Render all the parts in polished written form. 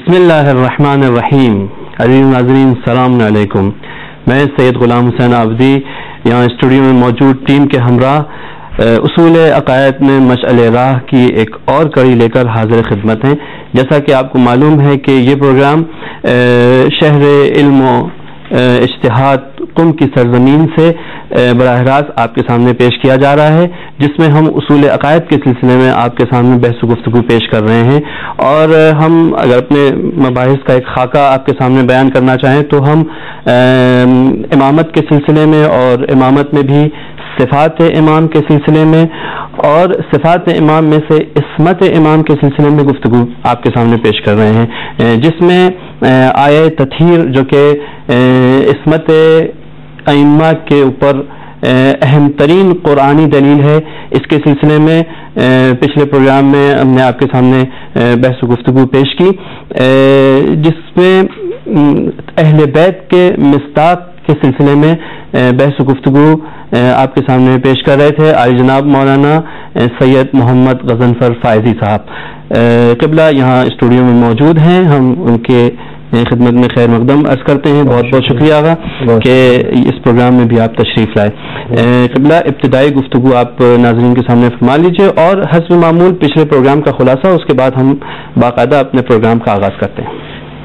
بسم اللہ الرحمن الرحیم. عزیز ناظرین السلام علیکم. میں سید غلام حسین عابدی یہاں اسٹوڈیو میں موجود ٹیم کے ہمراہ اصول عقائد میں مشعل راہ کی ایک اور کڑی لے کر حاضر خدمت ہیں. جیسا کہ آپ کو معلوم ہے کہ یہ پروگرام شہر علم و اجتہاد قم کی سرزمین سے براہ راست آپ کے سامنے پیش کیا جا رہا ہے، جس میں ہم اصول عقائد کے سلسلے میں آپ کے سامنے بحث و گفتگو پیش کر رہے ہیں. اور ہم اگر اپنے مباحث کا ایک خاکہ آپ کے سامنے بیان کرنا چاہیں تو ہم امامت کے سلسلے میں اور امامت میں بھی صفات امام کے سلسلے میں اور صفات امام میں سے عصمت امام کے سلسلے میں گفتگو آپ کے سامنے پیش کر رہے ہیں، جس میں آیہ تطہیر جو کہ عصمت ائمہ کے اوپر اہم ترین قرآنی دلیل ہے، اس کے سلسلے میں پچھلے پروگرام میں ہم نے آپ کے سامنے بحث و گفتگو پیش کی، جس میں اہل بیت کے مصداق کے سلسلے میں بحث و گفتگو آپ کے سامنے پیش کر رہے تھے عالی جناب مولانا سید محمد غضنفر فائزی صاحب. قبلہ یہاں اسٹوڈیو میں موجود ہیں، ہم ان کے خدمت میں خیر مقدم عرض کرتے ہیں. بہت بہت شکریہ آغا کہ اس پروگرام میں بھی آپ تشریف لائے. قبلہ ابتدائی گفتگو آپ ناظرین کے سامنے فرما لیجئے اور حسب معمول پچھلے پروگرام کا خلاصہ، اس کے بعد ہم باقاعدہ اپنے پروگرام کا آغاز کرتے ہیں.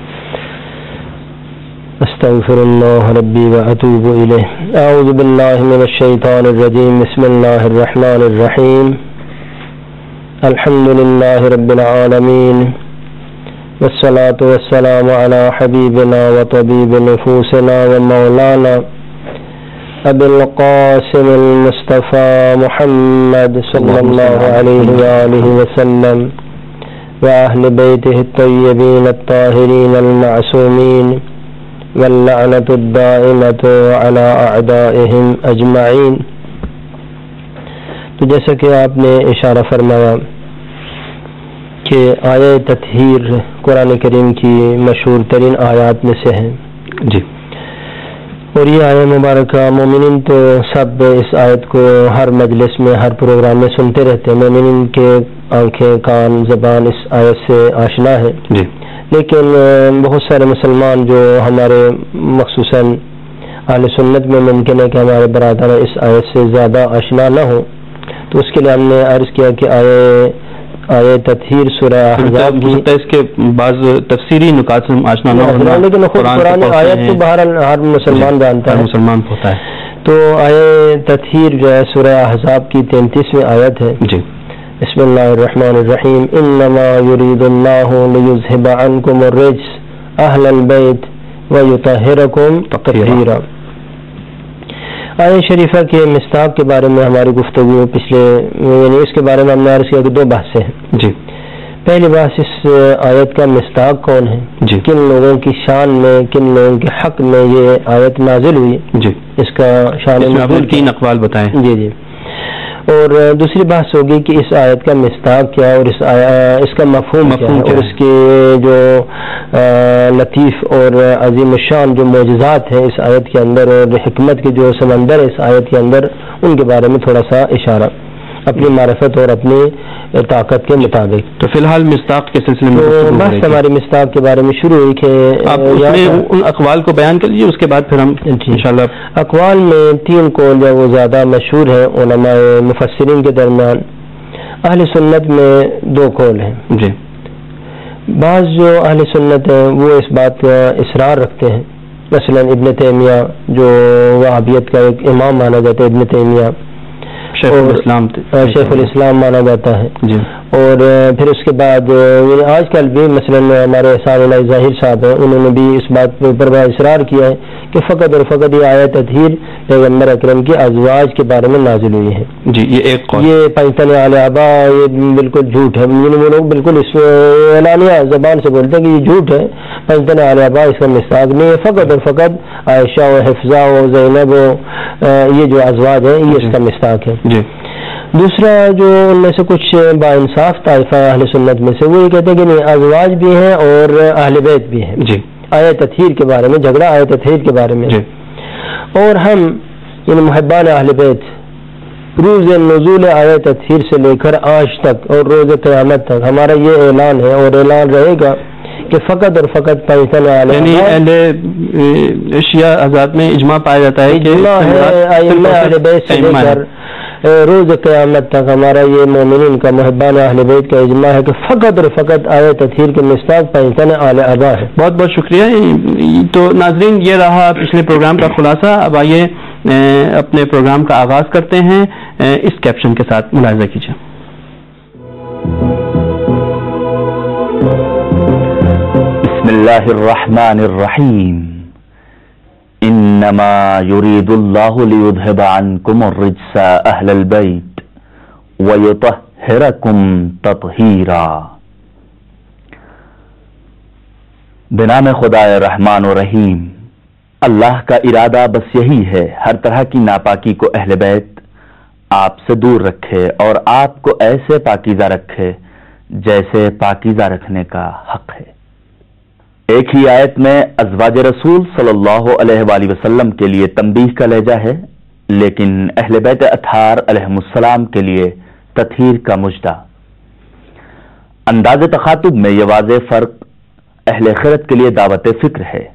استغفر اللہ ربی واتوب الیہ. اعوذ باللہ من الشیطان الرجیم. بسم اللہ الرحمن الرحیم. الحمد للہ رب العالمین والصلاة والسلام علی حبیبنا وطبیب نفوسنا ومولانا ابی القاسم المصطفى محمد صلی اللہ علیہ وآلہ وسلم واہل بیتہ الطیبین الطاہرین المعصومین واللعنۃ الدائمۃ علی اعدائہم اجمعین. تو جیسا کہ آپ نے اشارہ فرمایا کہ آیہ تطہیر قرآن کریم کی مشہور ترین آیات میں سے ہے جی، اور یہ آیہ مبارکہ مومنین تو سب اس آیت کو ہر مجلس میں ہر پروگرام میں سنتے رہتے ہیں. مومنین کے آنکھیں کان زبان اس آیت سے آشنا ہے جی، لیکن بہت سارے مسلمان جو ہمارے مخصوصاً اہل سنت میں ممکن ہے کہ ہمارے برادر اس آیت سے زیادہ آشنا نہ ہو، تو اس کے لیے ہم نے عرض کیا کہ آیہ تطہیر سورہ احزاب کی اس کے بعض تفسیری نکات سے آشنا نہ ہونا، لیکن خود قرآن آیت تو بہرحال ہر مسلمان جانتا ہے، مسلمان ہوتا ہے. تو آیہ تطہیر جو ہے سورہ احزاب کی 33ویں آیت ہے. جی، بسم اللہ الرحمن الرحیم. انما یرید اللہ لیذھب عنکم الرجس اہل البیت ویطہرکم تطہیرا. آیہ شریفہ کے مصداق کے بارے میں ہماری گفتگو پچھلے یعنی اس کے بارے میں ہم نے عرض کیا کہ دو بحثیں ہیں. جی، پہلی بحث اس آیت کا مصداق کون ہے، جی، کن لوگوں کی شان میں کن لوگوں کے حق میں یہ آیت نازل ہوئی، جی، اس کا شان نزول کی اقوال بتائیں. جی جی. اور دوسری بحث ہوگی کہ اس آیت کا مصداق کیا اور اس کا مفہوم کیا ہے، اور اس کے جو لطیف اور عظیم الشان جو معجزات ہیں اس آیت کے اندر اور حکمت کے جو سمندر ہے اس آیت کے اندر، ان کے بارے میں تھوڑا سا اشارہ اپنی معرفت اور اپنی طاقت کے مطابق. تو فی الحال مصداق کے سلسلے میں بحث ہماری مصداق کے بارے میں شروع ہوئی کہ آپ ان اقوال کو بیان کر لیجیے، اس کے بعد پھر ہم انشاءاللہ اقوال میں 3 قول جو وہ زیادہ مشہور ہیں علماء مفسرین کے درمیان. اہل سنت میں 2 قول ہیں. جی، بعض جو اہل سنت ہیں وہ اس بات کا اصرار رکھتے ہیں، مثلا ابن تیمیہ جو وہابیت کا ایک امام مانا جاتا ہے، ابن تیمیہ شیخ الاسلام مانا جاتا ہے. جی، اور پھر اس کے بعد آج کل بھی مثلا ہمارے احسان اللہ ظاہر صاحب ہیں، انہوں نے بھی اس بات پر اصرار کیا ہے کہ فقط اور فقط یہ آیت تطہیر پیغمبر اکرم کے ازواج کے بارے میں نازل ہوئی ہے. جی، یہ ایک قول. یہ پنجتن اہل آبا یہ بالکل جھوٹ ہے. وہ لوگ بالکل اس اعلانیہ زبان سے بولتے ہیں کہ یہ جھوٹ ہے، پنجتن اہل آبا اس کا مصداق نہیں ہے. فقط اور فقط عائشہ و حفظہ و زینب و یہ جو ازواج ہیں یہ اس کا مصداق ہے. جی. دوسرا جو ان میں سے کچھ با انصاف طائفہ اہل سنت میں سے وہ یہ کہتے ہیں کہ نہیں، ازواج بھی ہیں اور اہل بیت بھی ہیں. جی، آیت تطہیر کے بارے میں جھگڑا آیت تطہیر کے بارے میں. جی، اور ہم یعنی محبان اہل بیت روز نزول آیت تطہیر سے لے کر آج تک اور روز قیامت تک ہمارا یہ اعلان ہے اور اعلان رہے گا کہ فقط اور فقط پاکستان والے یعنی اہل شیعہ حضرات میں اجماع پایا جاتا ہے کہ ائمہ اہل بیت سے لے کر روز قیامت تک ہمارا یہ مومنین کا محبان اہل بیت کا اجماع ہے کہ فقط اور فقط آیت تطہیر کے مصداق پاکستان اعلی ابا ہے. بہت بہت شکریہ. تو ناظرین یہ رہا پچھلے پروگرام کا خلاصہ. اب آئیے اپنے پروگرام کا آغاز کرتے ہیں اس کیپشن کے ساتھ. ملاحظہ کیجیے. بسم اللہ الرحمن الرحیم. انما يريد الله ليذهب عنكم الرجس اهل البيت ويطهركم تطهيرا. بنام خدائے رحمان و رحیم. اللہ کا ارادہ بس یہی ہے ہر طرح کی ناپاکی کو اہل بیت آپ سے دور رکھے اور آپ کو ایسے پاکیزہ رکھے جیسے پاکیزہ رکھنے کا حق ہے. ایک ہی آیت میں ازواج رسول صلی اللہ علیہ وآلہ وسلم کے لیے تنبیہ کا لہجہ ہے، لیکن اہل بیت اطہار علیہم السلام کے لیے تطہیر کا مژدہ. انداز تخاطب میں یہ واضح فرق اہل خیرت کے لیے دعوت فکر ہے.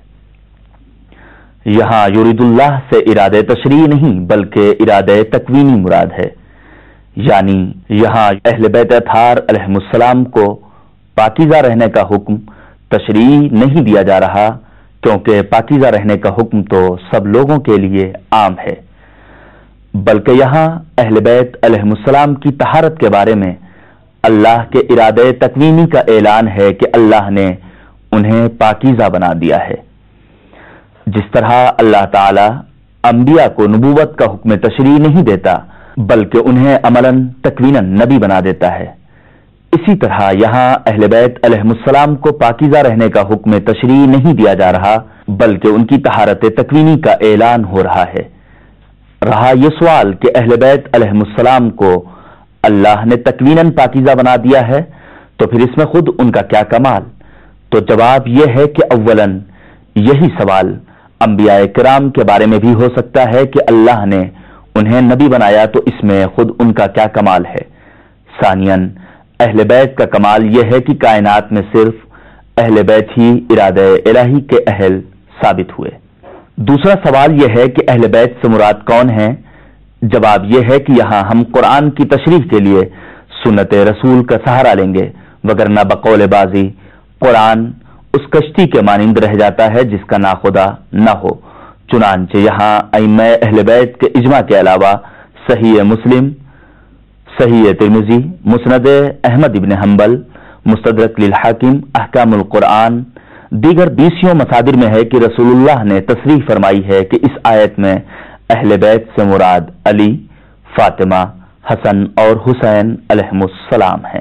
یہاں یرید اللہ سے ارادہ تشریعی نہیں بلکہ ارادہ تکوینی مراد ہے. یعنی یہاں اہل بیت اطہار علیہم السلام کو پاکیزہ رہنے کا حکم تشریعی نہیں دیا جا رہا، کیونکہ پاکیزہ رہنے کا حکم تو سب لوگوں کے لیے عام ہے، بلکہ یہاں اہل بیت علیہم السلام کی طہارت کے بارے میں اللہ کے ارادے تکوینی کا اعلان ہے کہ اللہ نے انہیں پاکیزہ بنا دیا ہے. جس طرح اللہ تعالی انبیاء کو نبوت کا حکم تشریعی نہیں دیتا بلکہ انہیں عملاً تکویناً نبی بنا دیتا ہے، اسی طرح یہاں اہل بیت علیہم السلام کو پاکیزہ رہنے کا حکم تشریعی نہیں دیا جا رہا بلکہ ان کی طہارت تکوینی کا اعلان ہو رہا ہے. رہا یہ سوال کہ اہل بیت علیہم السلام کو اللہ نے تکویناً پاکیزہ بنا دیا ہے تو پھر اس میں خود ان کا کیا کمال؟ تو جواب یہ ہے کہ اولاً یہی سوال انبیاء کرام کے بارے میں بھی ہو سکتا ہے کہ اللہ نے انہیں نبی بنایا تو اس میں خود ان کا کیا کمال ہے. ثانیاً اہل بیت کا کمال یہ ہے کہ کائنات میں صرف اہل بیت ہی ارادہ الہی کے اہل ثابت ہوئے. دوسرا سوال یہ ہے کہ اہل بیت سے مراد کون ہیں؟ جواب یہ ہے کہ یہاں ہم قرآن کی تشریح کے لیے سنت رسول کا سہارا لیں گے، وگرنہ بقول بازی قرآن اس کشتی کے مانند رہ جاتا ہے جس کا ناخدا نہ ہو. چنانچہ یہاں ائمہ اہل بیت کے اجماع کے علاوہ صحیح مسلم، صحیح ترمذی، مسند احمد ابن حنبل، مستدرک للحاکم، احکام القرآن، دیگر 20 مصادر میں ہے کہ رسول اللہ نے تصریح فرمائی ہے کہ اس آیت میں اہل بیت سے مراد علی، فاطمہ، حسن اور حسین علیہم السلام ہیں.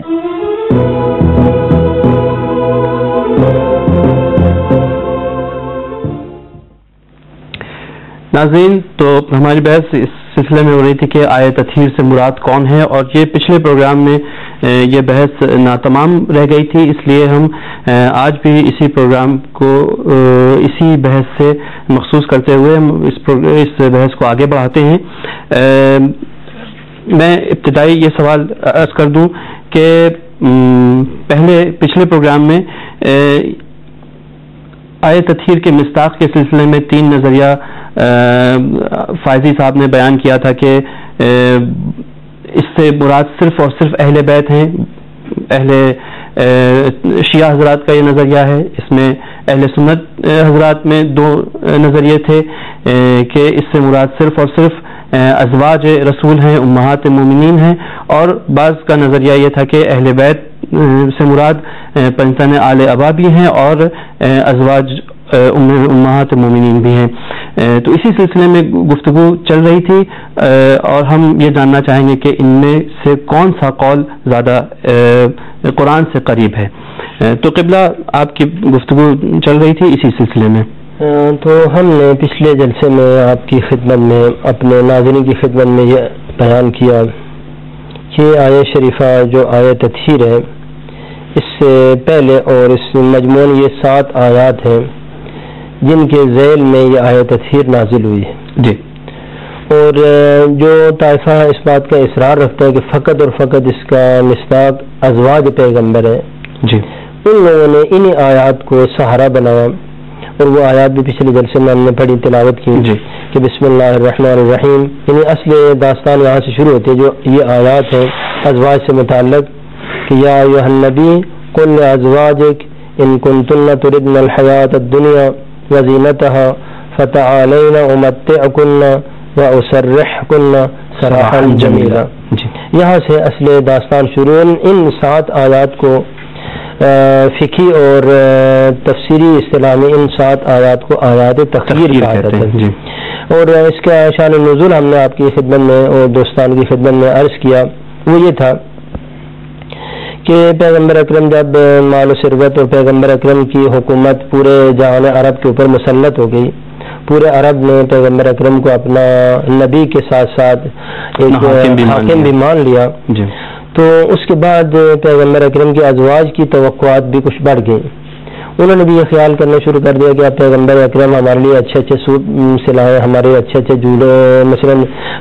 ناظرین، تو ہماری بحث اس سلسلے میں ہو رہی تھی کہ آیت تطہیر سے مراد کون ہے، اور یہ پچھلے پروگرام میں یہ بحث ناتمام رہ گئی تھی، اس لیے ہم آج بھی اسی پروگرام کو اسی بحث سے مخصوص کرتے ہوئے ہم اس بحث کو آگے بڑھاتے ہیں. میں ابتدائی یہ سوال عرض کر دوں کہ پچھلے پروگرام میں آیت تطہیر کے مصداق کے سلسلے میں 3 نظریہ فائزی صاحب نے بیان کیا تھا کہ اس سے مراد صرف اور صرف اہل بیت ہیں. اہل شیعہ حضرات کا یہ نظریہ ہے. اس میں اہل سنت حضرات میں 2 نظریے تھے کہ اس سے مراد صرف اور صرف ازواج رسول ہیں، امہات مومنین ہیں، اور بعض کا نظریہ یہ تھا کہ اہل بیت سے مراد پنجتن آل ابا بھی ہیں اور ازواج امہات مومنین بھی ہیں. تو اسی سلسلے میں گفتگو چل رہی تھی اور ہم یہ جاننا چاہیں گے کہ ان میں سے کون سا قول زیادہ قرآن سے قریب ہے. تو قبلہ آپ کی گفتگو چل رہی تھی اسی سلسلے میں. تو ہم نے پچھلے جلسے میں آپ کی خدمت میں اپنے ناظرین کی خدمت میں یہ بیان کیا کہ آیت شریفہ جو آیت تطہیر ہے اس سے پہلے اور اس مجموعاً یہ 7 آیات ہیں جن کے ذیل میں یہ آیت تطہیر نازل ہوئی ہے. جی. اور جو طائفہ اس بات کا اصرار رکھتا ہے کہ فقط اور فقط اس کا مصداق ازواج پیغمبر ہے، جی، ان لوگوں نے انہی آیات کو سہارا بنایا، اور وہ آیات بھی پچھلے جلسے میں ہم نے پڑھی، تلاوت کی کہ بسم اللہ الرحمن الرحیم، یعنی اصل داستان یہاں سے شروع ہوتی ہے جو یہ آیات ہیں ازواج سے متعلق کہ یا ایھا النبی قل لازواجک ان کنتن تردن الحیات الدنیا وزینتها فتعالین امتعکن واسرحکن سراحا جمیلا. یہاں سے اصل داستان شروع. ان 7 آیات کو فقہی اور تفسیری اصطلاح میں ان 7 آیات کو آیات تخیر کہا جاتا ہے. اور اس کا شان نزول ہم نے آپ کی خدمت میں اور دوستان کی خدمت میں عرض کیا، وہ یہ تھا کہ پیغمبر اکرم جب مال و ثروت اور پیغمبر اکرم کی حکومت پورے جہان عرب کے اوپر مسلط ہو گئی، پورے عرب نے پیغمبر اکرم کو اپنا نبی کے ساتھ ساتھ ایک حاکم بھی مان لیا، تو اس کے بعد پیغمبر اکرم کے ازواج کی توقعات بھی کچھ بڑھ گئی. انہوں نے بھی یہ خیال کرنا شروع کر دیا کہ اب پیغمبر اکرم ہمارے لیے اچھے اچھے سوٹ سلائیں، ہمارے اچھے اچھے جوڑے مثلاً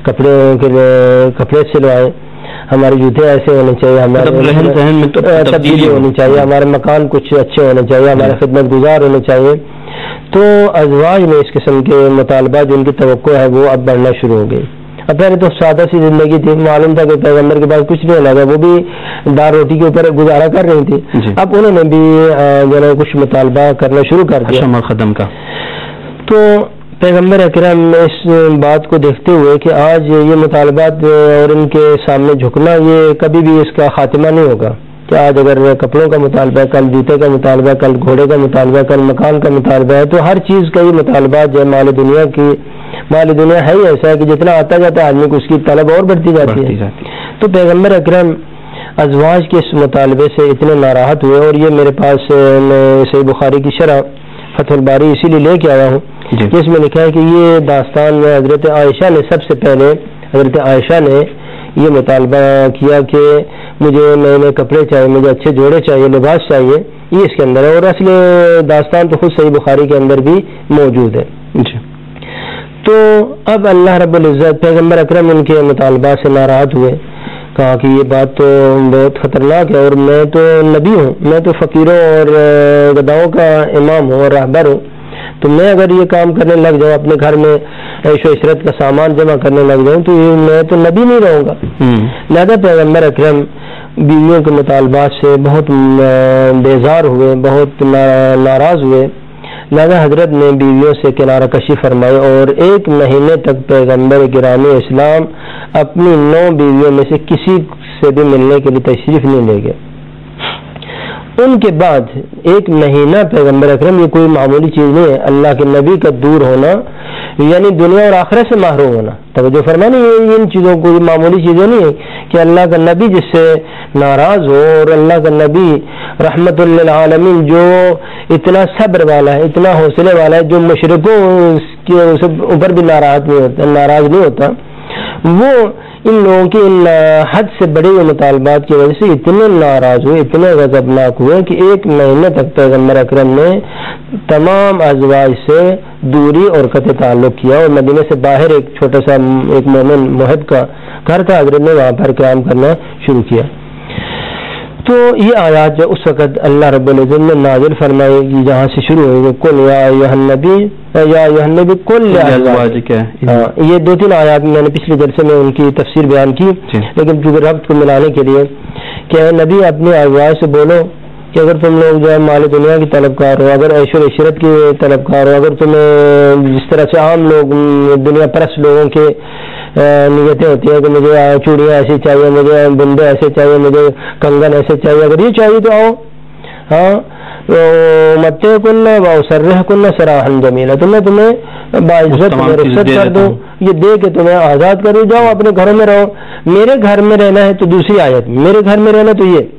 کپڑے سلوائیں، ہمارے جوتے ایسے ہونے چاہیے، ہمارے تبدیلی ہونی چاہیے، ہمارے مکان کچھ اچھے ہونے چاہیے، ہمارے خدمت گزار ہونے چاہیے. تو ازواج میں اس قسم کے مطالبات جن کی توقع ہے وہ اب بڑھنا شروع ہو گئی. اب پہلے تو سادہ سی زندگی تھی، معلوم تھا کہ پیغمبر کے پاس کچھ نہیں ہونا تھا، وہ بھی دار روٹی کے اوپر گزارا کر رہی تھی. اب انہوں نے بھی جو ہے کچھ مطالبہ کرنا شروع کر دیا قدم کا. تو پیغمبر اکرم اس بات کو دیکھتے ہوئے کہ آج یہ مطالبات اور ان کے سامنے جھکنا یہ کبھی بھی اس کا خاتمہ نہیں ہوگا، کہ آج اگر کپڑوں کا مطالبہ ہے، کل جوتے کا مطالبہ ہے، کل گھوڑے کا مطالبہ ہے، کل مکان کا مطالبہ ہے، تو ہر چیز کا یہ مطالبات جو ہے مال دنیا ہے ہی ایسا ہے کہ جتنا آتا جاتا ہے آدمی کو اس کی طلب اور بڑھتی جاتی ہے. تو پیغمبر اکرم ازواج کے اس مطالبے سے اتنے ناراحت ہوئے، اور یہ میرے پاس صحیح بخاری کی شرح فتح الباری اسی لیے لے کے آیا ہوں، جس میں لکھا ہے کہ یہ داستان میں حضرت عائشہ نے سب سے پہلے حضرت عائشہ نے یہ مطالبہ کیا کہ مجھے نئے نئے کپڑے چاہیے، مجھے اچھے جوڑے چاہیے، لباس چاہیے، یہ اس کے اندر ہے. اور اصل داستان تو خود صحیح بخاری کے اندر بھی موجود ہے. تو اب اللہ رب العزت پیغمبر اکرم ان کے مطالبات سے ناراض ہوئے، کہا کہ یہ بات تو بہت خطرناک ہے، اور میں تو نبی ہوں، میں تو فقیروں اور گداؤں کا امام ہوں اور رہبر ہوں، تو میں اگر یہ کام کرنے لگ جاؤں، اپنے گھر میں عیش و عشرت کا سامان جمع کرنے لگ جاؤں، تو میں تو نبی نہیں رہوں گا. لہذا پیغمبر اکرم بیویوں کے مطالبات سے بہت بیزار ہوئے، بہت ناراض ہوئے. لہذا حضرت نے بیویوں سے کنارہ کشی فرمائی، اور 1 مہینے تک پیغمبر گرامی اسلام اپنی 9 بیویوں میں سے کسی سے بھی ملنے کے لیے تشریف نہیں لے گئے. ان کے بعد 1 مہینہ پیغمبر اکرم، یہ کوئی معمولی چیز نہیں ہے، اللہ کے نبی کا دور ہونا یعنی دنیا اور آخرت سے محروم ہونا. توجہ فرمانا، یہ ان چیزوں کو یہ معمولی چیزیں نہیں ہے کہ اللہ کا نبی جس سے ناراض ہو، اور اللہ کا نبی رحمت للعالمین جو اتنا صبر والا ہے، اتنا حوصلے والا ہے، جو مشرکوں کے اوپر بھی ناراض نہیں ہوتا، وہ ان لوگوں کے ان حد سے بڑے ہوئے مطالبات کی وجہ سے اتنے ناراض ہوئے، اتنے غضبناک ہوئے کہ 1 مہینے تک پیغمبر اکرم نے تمام ازواج سے دوری اور قطع تعلق کیا، اور مدینے سے باہر ایک چھوٹا سا ایک مومن محب کا گھر تھا، حضرت نے وہاں پر قیام کرنا شروع کیا. تو یہ آیات جو اس وقت اللہ رب العزت نے نازل فرمائی جہاں سے شروع ہوئی، کل یا ایھا النبی کل لازواجک. یہ 2-3 آیات میں نے پچھلے جلسے میں ان کی تفسیر بیان کی، لیکن چونکہ ربط کو ملانے کے لیے کہ اے نبی اپنے ازواج سے بولو کہ اگر تم لوگ جو ہے مال دنیا کی طلبکار ہو، اگر عیش و عشرت کی طلبکار ہو، اگر تمہیں جس طرح سے عام لوگ دنیا پرست لوگوں کے نیتیں ہوتی ہیں کہ مجھے چوڑیاں ایسی چاہیے، مجھے بندے ایسے چاہیے، مجھے کنگن ایسے چاہیے، اگر یہ چاہیے تو آؤ، ہاں متعکن واسرحکن سراحا جمیلا، تو میں تمہیں باعزت رخصت کر دوں، یہ دے کے تمہیں آزاد کروں، جاؤ اپنے گھروں میں رہو. میرے گھر میں رہنا ہے تو دوسری آیت، میرے گھر میں رہنا تو یہ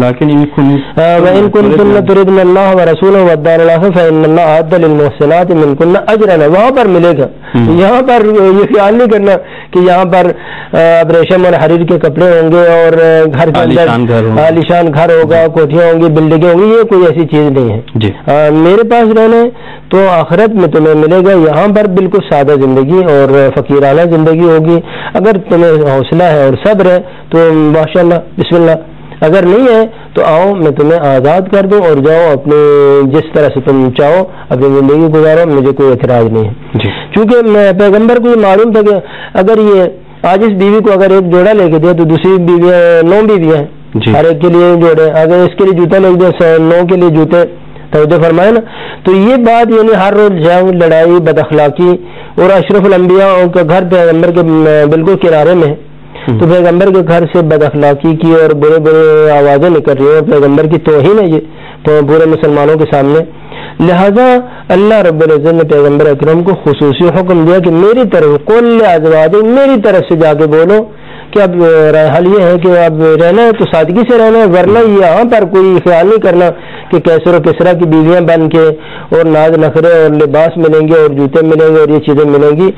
وَإِن كُنتُنَّ تُرِدْنَ اللَّهَ وَرَسُولَهُ وَالدَّارَ الْآخِرَةَ فَإِنَّ اللَّهَ أَعَدَّ لِلْمُحْسِنَاتِ مِنكُنَّ أَجْرًا، وہاں پر ملے گا. یہاں پر یہ خیال نہیں کرنا کہ یہاں پر اب ریشم اور حریر کے کپڑے ہوں گے اور گھر کے اندر عالیشان گھر ہوگا، کوٹھیاں ہوں گی، بلڈنگیں ہوں گی، یہ کوئی ایسی چیز نہیں ہے. میرے پاس رہنا تو آخرت میں تمہیں ملے گا، یہاں پر بالکل سادہ زندگی اور فقیرانہ زندگی ہوگی. اگر تمہیں حوصلہ ہے اور صبر ہے تو ماشاءاللہ بسم اللہ، اگر نہیں ہے تو آؤ میں تمہیں آزاد کر دوں اور جاؤ اپنے جس طرح سے تم چاہو اپنی زندگی گزارو، مجھے کوئی اعتراض نہیں ہے. چونکہ پیغمبر کو یہ معلوم تھا کہ اگر یہ آج اس بیوی کو اگر ایک جوڑا لے کے دیا تو دوسری بیوی 9 بیویاں ہیں، ہر ایک کے لیے جوڑے، اگر اس کے لیے جوتا لے دیا 9 کے لیے جوتے، توجہ فرمائے نا. تو یہ بات یعنی ہر روز جنگ، لڑائی، بد اخلاقی، اور اشرف الانبیاء کا گھر پیغمبر کے بالکل کنارے میں ہے، تو پیغمبر کے گھر سے بد اخلاقی کی اور برے برے آوازیں نکل رہی ہیں، پیغمبر کی توہین ہے یہ تو پورے مسلمانوں کے سامنے. لہذا اللہ رب العزت نے پیغمبر اکرم کو خصوصی حکم دیا کہ میری طرف کل ازواج، میری طرف سے جا کے بولو کہ اب حل یہ ہے کہ اب رہنا ہے تو سادگی سے رہنا ہے، ورنہ یہاں پر کوئی خیال نہیں کرنا کہ کیسر و کسرا کی بیویاں بن کے اور ناز نخرے اور لباس ملیں گے اور جوتے ملیں گے اور یہ چیزیں ملیں گی.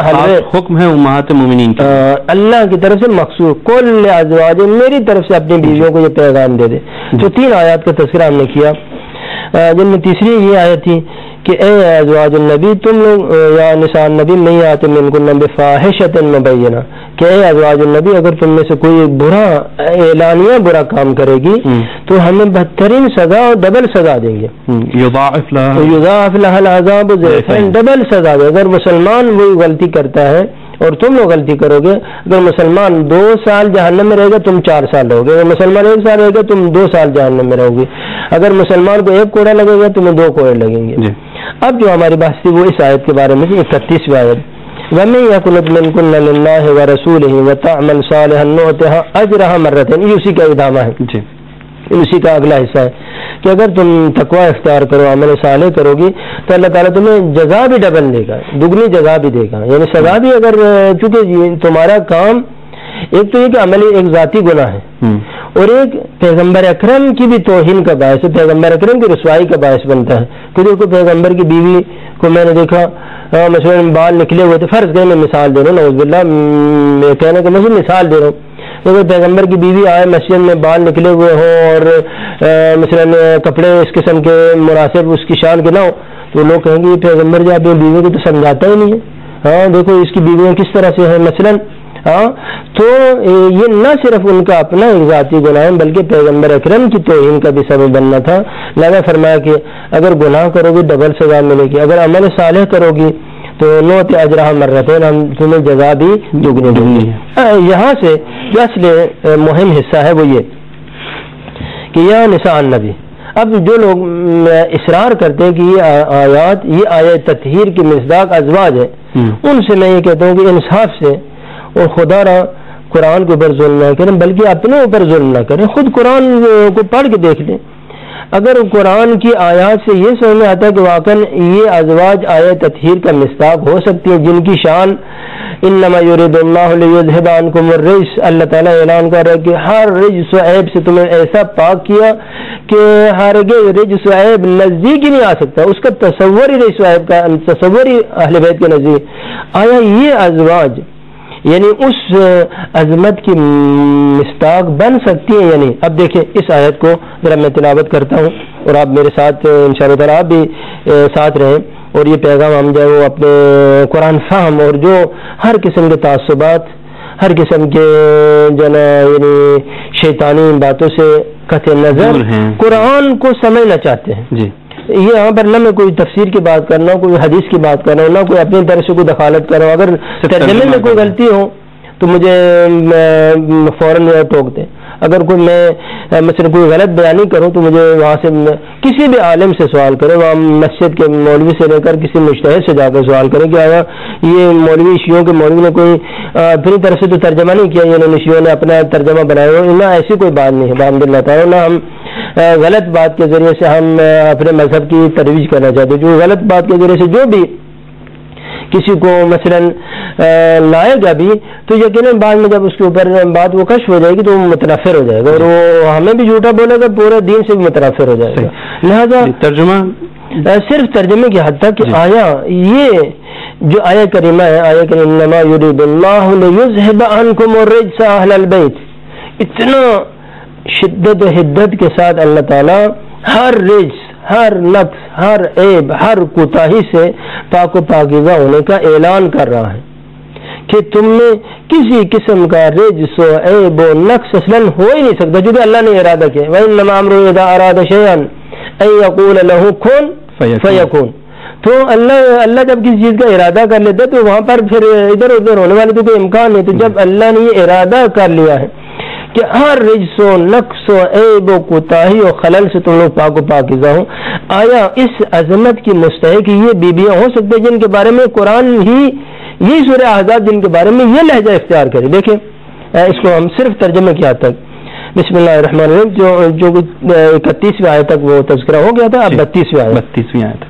حکم ہے امہات المومنین اللہ کی طرف سے مخصوص کل ازواج، میری طرف سے اپنی بیویوں کو یہ پیغام دے دے. تو 3 آیات کا تذکرہ ہم نے کیا، جن میں تیسری یہ آیت تھی کہ اے ازواج النبی تم لوگ یا نساء النبی نہیں آتے منکن بفاحشۃ مبینہ، کہ اے ازواج النبی اگر تم میں سے کوئی برا اعلانیہ برا کام کرے گی تو ہمیں بہترین سزا اور ڈبل سزا دیں گے. یضاعف لها العذاب ضعفین، ڈبل سزا دے. اگر مسلمان وہی غلطی کرتا ہے اور تم لوگ غلطی کرو گے، اگر مسلمان 2 سال جہنم میں رہے گا تم 4 سال رہو گے، اگر مسلمان 1 سال رہے گا تم 2 سال جہنم میں رہو گے، اگر مسلمان کو 1 کوڑا لگے گا تمہیں 2 کوڑے لگیں گے. اب جو ہماری بات تھی وہ اس آیت کے بارے میں تھی، 31ویں آیت، وَمَن يَقْنُتْ مِنكُنَّ لِلَّهِ وَرَسُولِهِ وَتَعْمَلْ صَالِحًا نُؤْتِهَا أَجْرَهَا مرتين. یہ اسی کا ادامہ ہے، اسی کا اگلا حصہ ہے کہ اگر تم تقوی اختیار کرو، عمل صالح کرو گی تو اللہ تعالیٰ تمہیں جزا بھی ڈبل دے گا، دگنی جزا بھی دے گا. یعنی سزا بھی، اگر چونکہ تمہارا کام ایک تو یہ کہ عملی ایک ذاتی گناہ ہے اور ایک پیغمبر اکرم کی بھی توہین کا باعث ہے، پیغمبر اکرم کی رسوائی کا باعث بنتا ہے. کہ دیکھو پیغمبر کی بیوی کو میں نے دیکھا مثلا بال نکلے ہوئے تھے، فرض کریں میں مثال دے رہا ہوں، نعوذ باللہ میں کہنے کا مطلب مثال دے رہا ہوں، اگر پیغمبر کی بیوی آئے مسجد میں بال نکلے ہوئے ہوں اور مثلا کپڑے اس قسم کے مناسب اس کی شان کے نہ ہو تو لوگ کہیں گے یہ پیغمبر جو اپنی بیوی کو تو سمجھاتا ہی نہیں ہے. ہاں دیکھو اس کی بیویاں کس طرح سے ہیں مثلا. ہاں تو یہ نہ صرف ان کا اپنا ایک ذاتی گناہ ہے بلکہ پیغمبر اکرم کی توہین کا بھی سبب بننا تھا. لہذا فرمایا کہ اگر گناہ کرو گی ڈبل سزا ملے گی، اگر عمل صالح کرو گی تو نوت اجرہ مرتين، ہم تمہیں جزا بھی دگنی دیں گے. یہاں سے جو اصل مہم حصہ ہے وہ یہ کہ یا نساء النبی، اب جو لوگ اصرار کرتے ہیں کہ یہ آیات، یہ آیت تطہیر کی مصداق ازواج ہے، ان سے میں یہ کہتا ہوں کہ انصاف سے اور خدا را قرآن کے اوپر ظلم نہ کریں بلکہ اپنے اوپر ظلم نہ کریں. خود قرآن کو پڑھ کے دیکھ لیں، اگر قرآن کی آیات سے یہ سمجھ میں آتا ہے کہ واقعاً یہ ازواج آیت تطہیر کا مصداق ہو سکتی ہیں جن کی شان انما یرید اللہ لیذھب عنکم الرجس، اللہ تعالیٰ اعلان کر رہا ہے کہ ہر رجس و عیب سے تمہیں ایسا پاک کیا کہ ہرگز رجس و عیب نزدیک ہی نہیں آ سکتا، اس کا تصور ہی رجس و عیب کا تصور ہی اہل بیت کے نزدیک. آیا یہ ازواج یعنی اس عظمت کی مصداق بن سکتی ہیں؟ یعنی اب دیکھیں اس آیت کو ذرا میں تلاوت کرتا ہوں اور آپ میرے ساتھ انشاءاللہ تعالیٰ آپ بھی ساتھ رہیں اور یہ پیغام ہم جو ہے وہ اپنے قرآن فہم اور جو ہر قسم کے تعصبات، ہر قسم کے جو نا یعنی شیطانی باتوں سے قطع نظر قرآن کو سمجھنا چاہتے ہیں. جی یہ یہاں پر نہ میں کوئی تفسیر کی بات کرنا ہوں، کوئی حدیث کی بات کرنا ہوں، نہ کوئی اپنی طرف سے کوئی دخالت کر رہا ہوں. اگر ترجمے میں کوئی غلطی ہو تو مجھے فوراً ٹوک دیں. اگر کوئی میں مثلا کوئی غلط بیانی کروں تو مجھے وہاں سے کسی بھی عالم سے سوال کریں، وہاں مسجد کے مولوی سے لے کر کسی مجتہد سے جا کر سوال کریں کہ آیا یہ مولوی شیعوں کے مولوی نے کوئی اپنی طرف سے تو ترجمہ نہیں کیا، انہوں نے شیعوں نے اپنا ترجمہ بنایا ہو، نہ ایسی کوئی بات نہیں ہے الحمد للہ تعالیٰ. نہ ہم غلط بات کے ذریعے سے ہم اپنے مذہب کی ترویج کرنا چاہتے، جو غلط بات کے ذریعے سے جو بھی کسی کو مثلا لائے گا بھی تو یقیناً بعد میں جب اس کے اوپر بات وہ کشف ہو جائے گی تو وہ متنفر ہو جائے گا اور وہ ہمیں بھی جھوٹا بولے گا، پورے دین سے بھی متنفر ہو جائے گا. لہذا ترجمہ صرف ترجمے کی حد تک کہ آیا یہ جو آیہ کریمہ ہے، آیہ کریمہ انما یرید اللہ لیذھب عنکم الرجس اہل البیت، اتنا شدت و حدت کے ساتھ اللہ تعالیٰ ہر رجس، ہر نقص، ہر عیب، ہر کوتاہی سے پاک و پاکیزہ ہونے کا اعلان کر رہا ہے کہ تم میں کسی قسم کا رجس و عیب و نقص اصلاً ہو ہی نہیں سکتا، جو کہ اللہ نے ارادہ کیا. وَإِنَّمَا أَمْرُهُ إِذَا أَرَادَ شَيْئًا أَن يَقُولَ لَهُ كُن فَيَكُونُ. تو اللہ جب کسی چیز کا ارادہ کر لیتا ہے تو وہاں پر پھر ادھر ادھر ہونے والے تو کوئی امکان نہیں. تو جب اللہ نے یہ ارادہ کر لیا ہے کہ ہر رجس و نقص و عیب و کوتاہی و خلل سے تم لوگ پاک و پاکیزہ ہو، آیا اس عظمت کی مستحق یہ بیویاں ہو سکتے ہیں جن کے بارے میں قرآن ہی یہ سورہ احزاب جن کے بارے میں یہ لہجہ اختیار کرے؟ دیکھیں اس کو ہم صرف ترجمے کی آیت تک بسم اللہ الرحمن الرحیم جو 31ویں آیت تک وہ تذکرہ ہو گیا تھا، اب 32ویں آیت.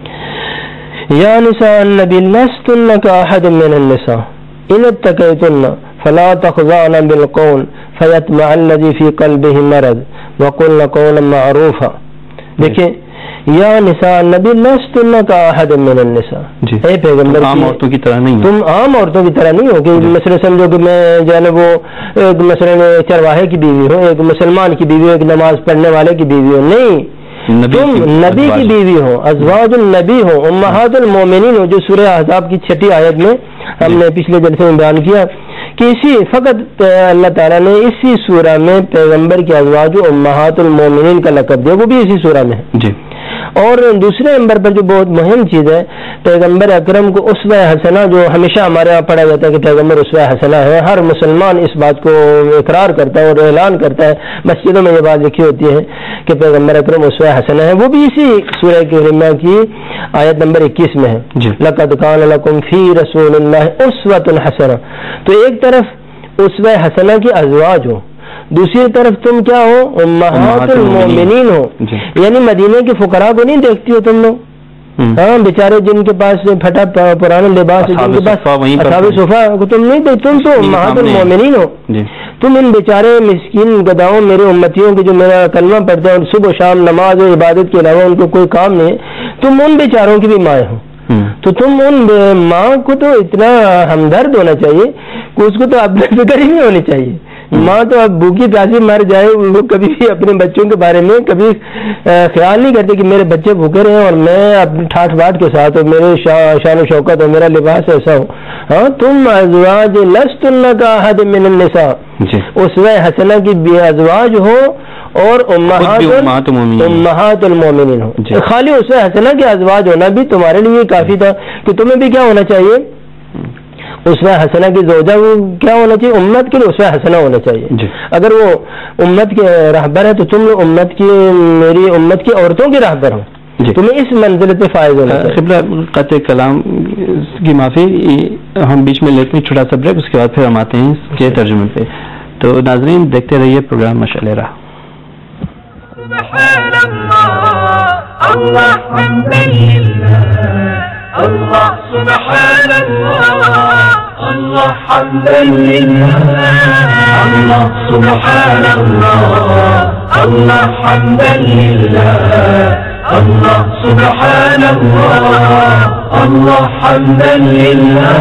یا نساء النبی لستن کاحد من النساء ان اتقیتن فلا تخضعن بالقول فیطمع الذی فی قلبہ مرض وقلن قولا معروفا. دیکھیں یا نساء النبی لستن کاحد من النساء، اے پیغمبر عام عورتوں کی طرح نہیں، تم عام عورتوں کی طرح نہیں ہو کہ مثلا سمجھو کہ میں جو ہے نا وہ ایک مثلا چرواہے کی بیوی ہو، ایک مسلمان کی بیوی ہو، ایک نماز پڑھنے والے کی بیوی ہو. نہیں، تم نبی کی بیوی ہو، ازواج النبی ہو، امہات المومنین ہو، جو سورہ احزاب کی 6 آیت میں ہم نے پچھلے جلسے میں بیان کیا کہ اسی فقط اللہ تعالیٰ نے اسی سورہ میں پیغمبر کے ازواج و امہات المومنین کا لقب دیا، وہ بھی اسی سورہ میں ہے. جی. اور دوسرے نمبر پر جو بہت مہم چیز ہے، پیغمبر اکرم کو اسوہ حسنہ، جو ہمیشہ ہمارے یہاں پڑھا جاتا ہے کہ پیغمبر اسوہ حسنہ ہے، ہر مسلمان اس بات کو اقرار کرتا ہے اور اعلان کرتا ہے، مسجدوں میں یہ بات لکھی ہوتی ہے کہ پیغمبر اکرم اسوہ حسنہ ہے. وہ بھی اسی سورہ کریمہ کی آیت نمبر 21 میں ہے. لقد کان لکم فی رسول اللہ اسوۃ حسنہ. تو ایک طرف اسوہ حسنہ کی ازواج ہو، دوسری طرف تم کیا ہو؟ امہات المومنین ہو. یعنی مدینے کے فقراء کو نہیں دیکھتی ہو تم لوگ؟ ہاں، بیچارے جن کے پاس پھٹا پرانا لباس ہے، جن کے پاس اصحاب صفا کو تم نہیں دیکھتے، تم تو امہات المومنین ہو. تم ان بیچارے مسکین گداؤں میرے امتیوں کے جو میرا کلمہ پڑھتے ہیں اور صبح و شام نماز و عبادت کے علاوہ ان کو کوئی کام نہیں ہے، تم ان بیچاروں کی بھی مائیں ہو. تو تم ان ماں کو تو اتنا ہمدرد ہونا چاہیے کہ اس کو تو اب فکر ہی نہیں ہونی چاہیے. ماں تو اب بھوکی پیاسی مر جائے، وہ کبھی بھی اپنے بچوں کے بارے میں کبھی خیال نہیں کرتے کہ میرے بچے بھوکے رہے اور میں اپنے ٹھاٹ باٹ کے ساتھ اور میرے شان و شوکت اور میرا لباس ایسا ہو. ہاں، تم ازواج لستن کاحد من النساء، اسوہ حسنہ کی ازواج ہو اور امہات المومنین ہو. خالی اسوہ حسنہ کے ازواج ہونا بھی تمہارے لیے کافی تھا کہ تمہیں بھی کیا ہونا چاہیے؟ اسوہ حسنہ کی زوجہ وہ کیا ہونا چاہیے؟ امت کے لیے اسوہ حسنہ ہونا چاہیے. اگر وہ امت کے رہبر ہے تو تم لوگ امت کی، میری امت کی عورتوں کے رہبر ہوں، تمہیں اس منزل پہ فائز ہونا چاہیے. قطع کلام کی معافی، ہم بیچ میں لیتے ہیں چھوٹا سا بریک، اس کے بعد پھر ہم آتے ہیں اس کے ترجمے پہ. تو ناظرین دیکھتے رہیے پروگرام مشعل راہ. سبحان اللہ، اللہ حمدا للہ، اللہ سبحان اللہ، اللہ حمدا للہ، اللہ سبحان اللہ، اللہ حمدا للہ، اللہ سبحان اللہ، اللہ حمدا للہ.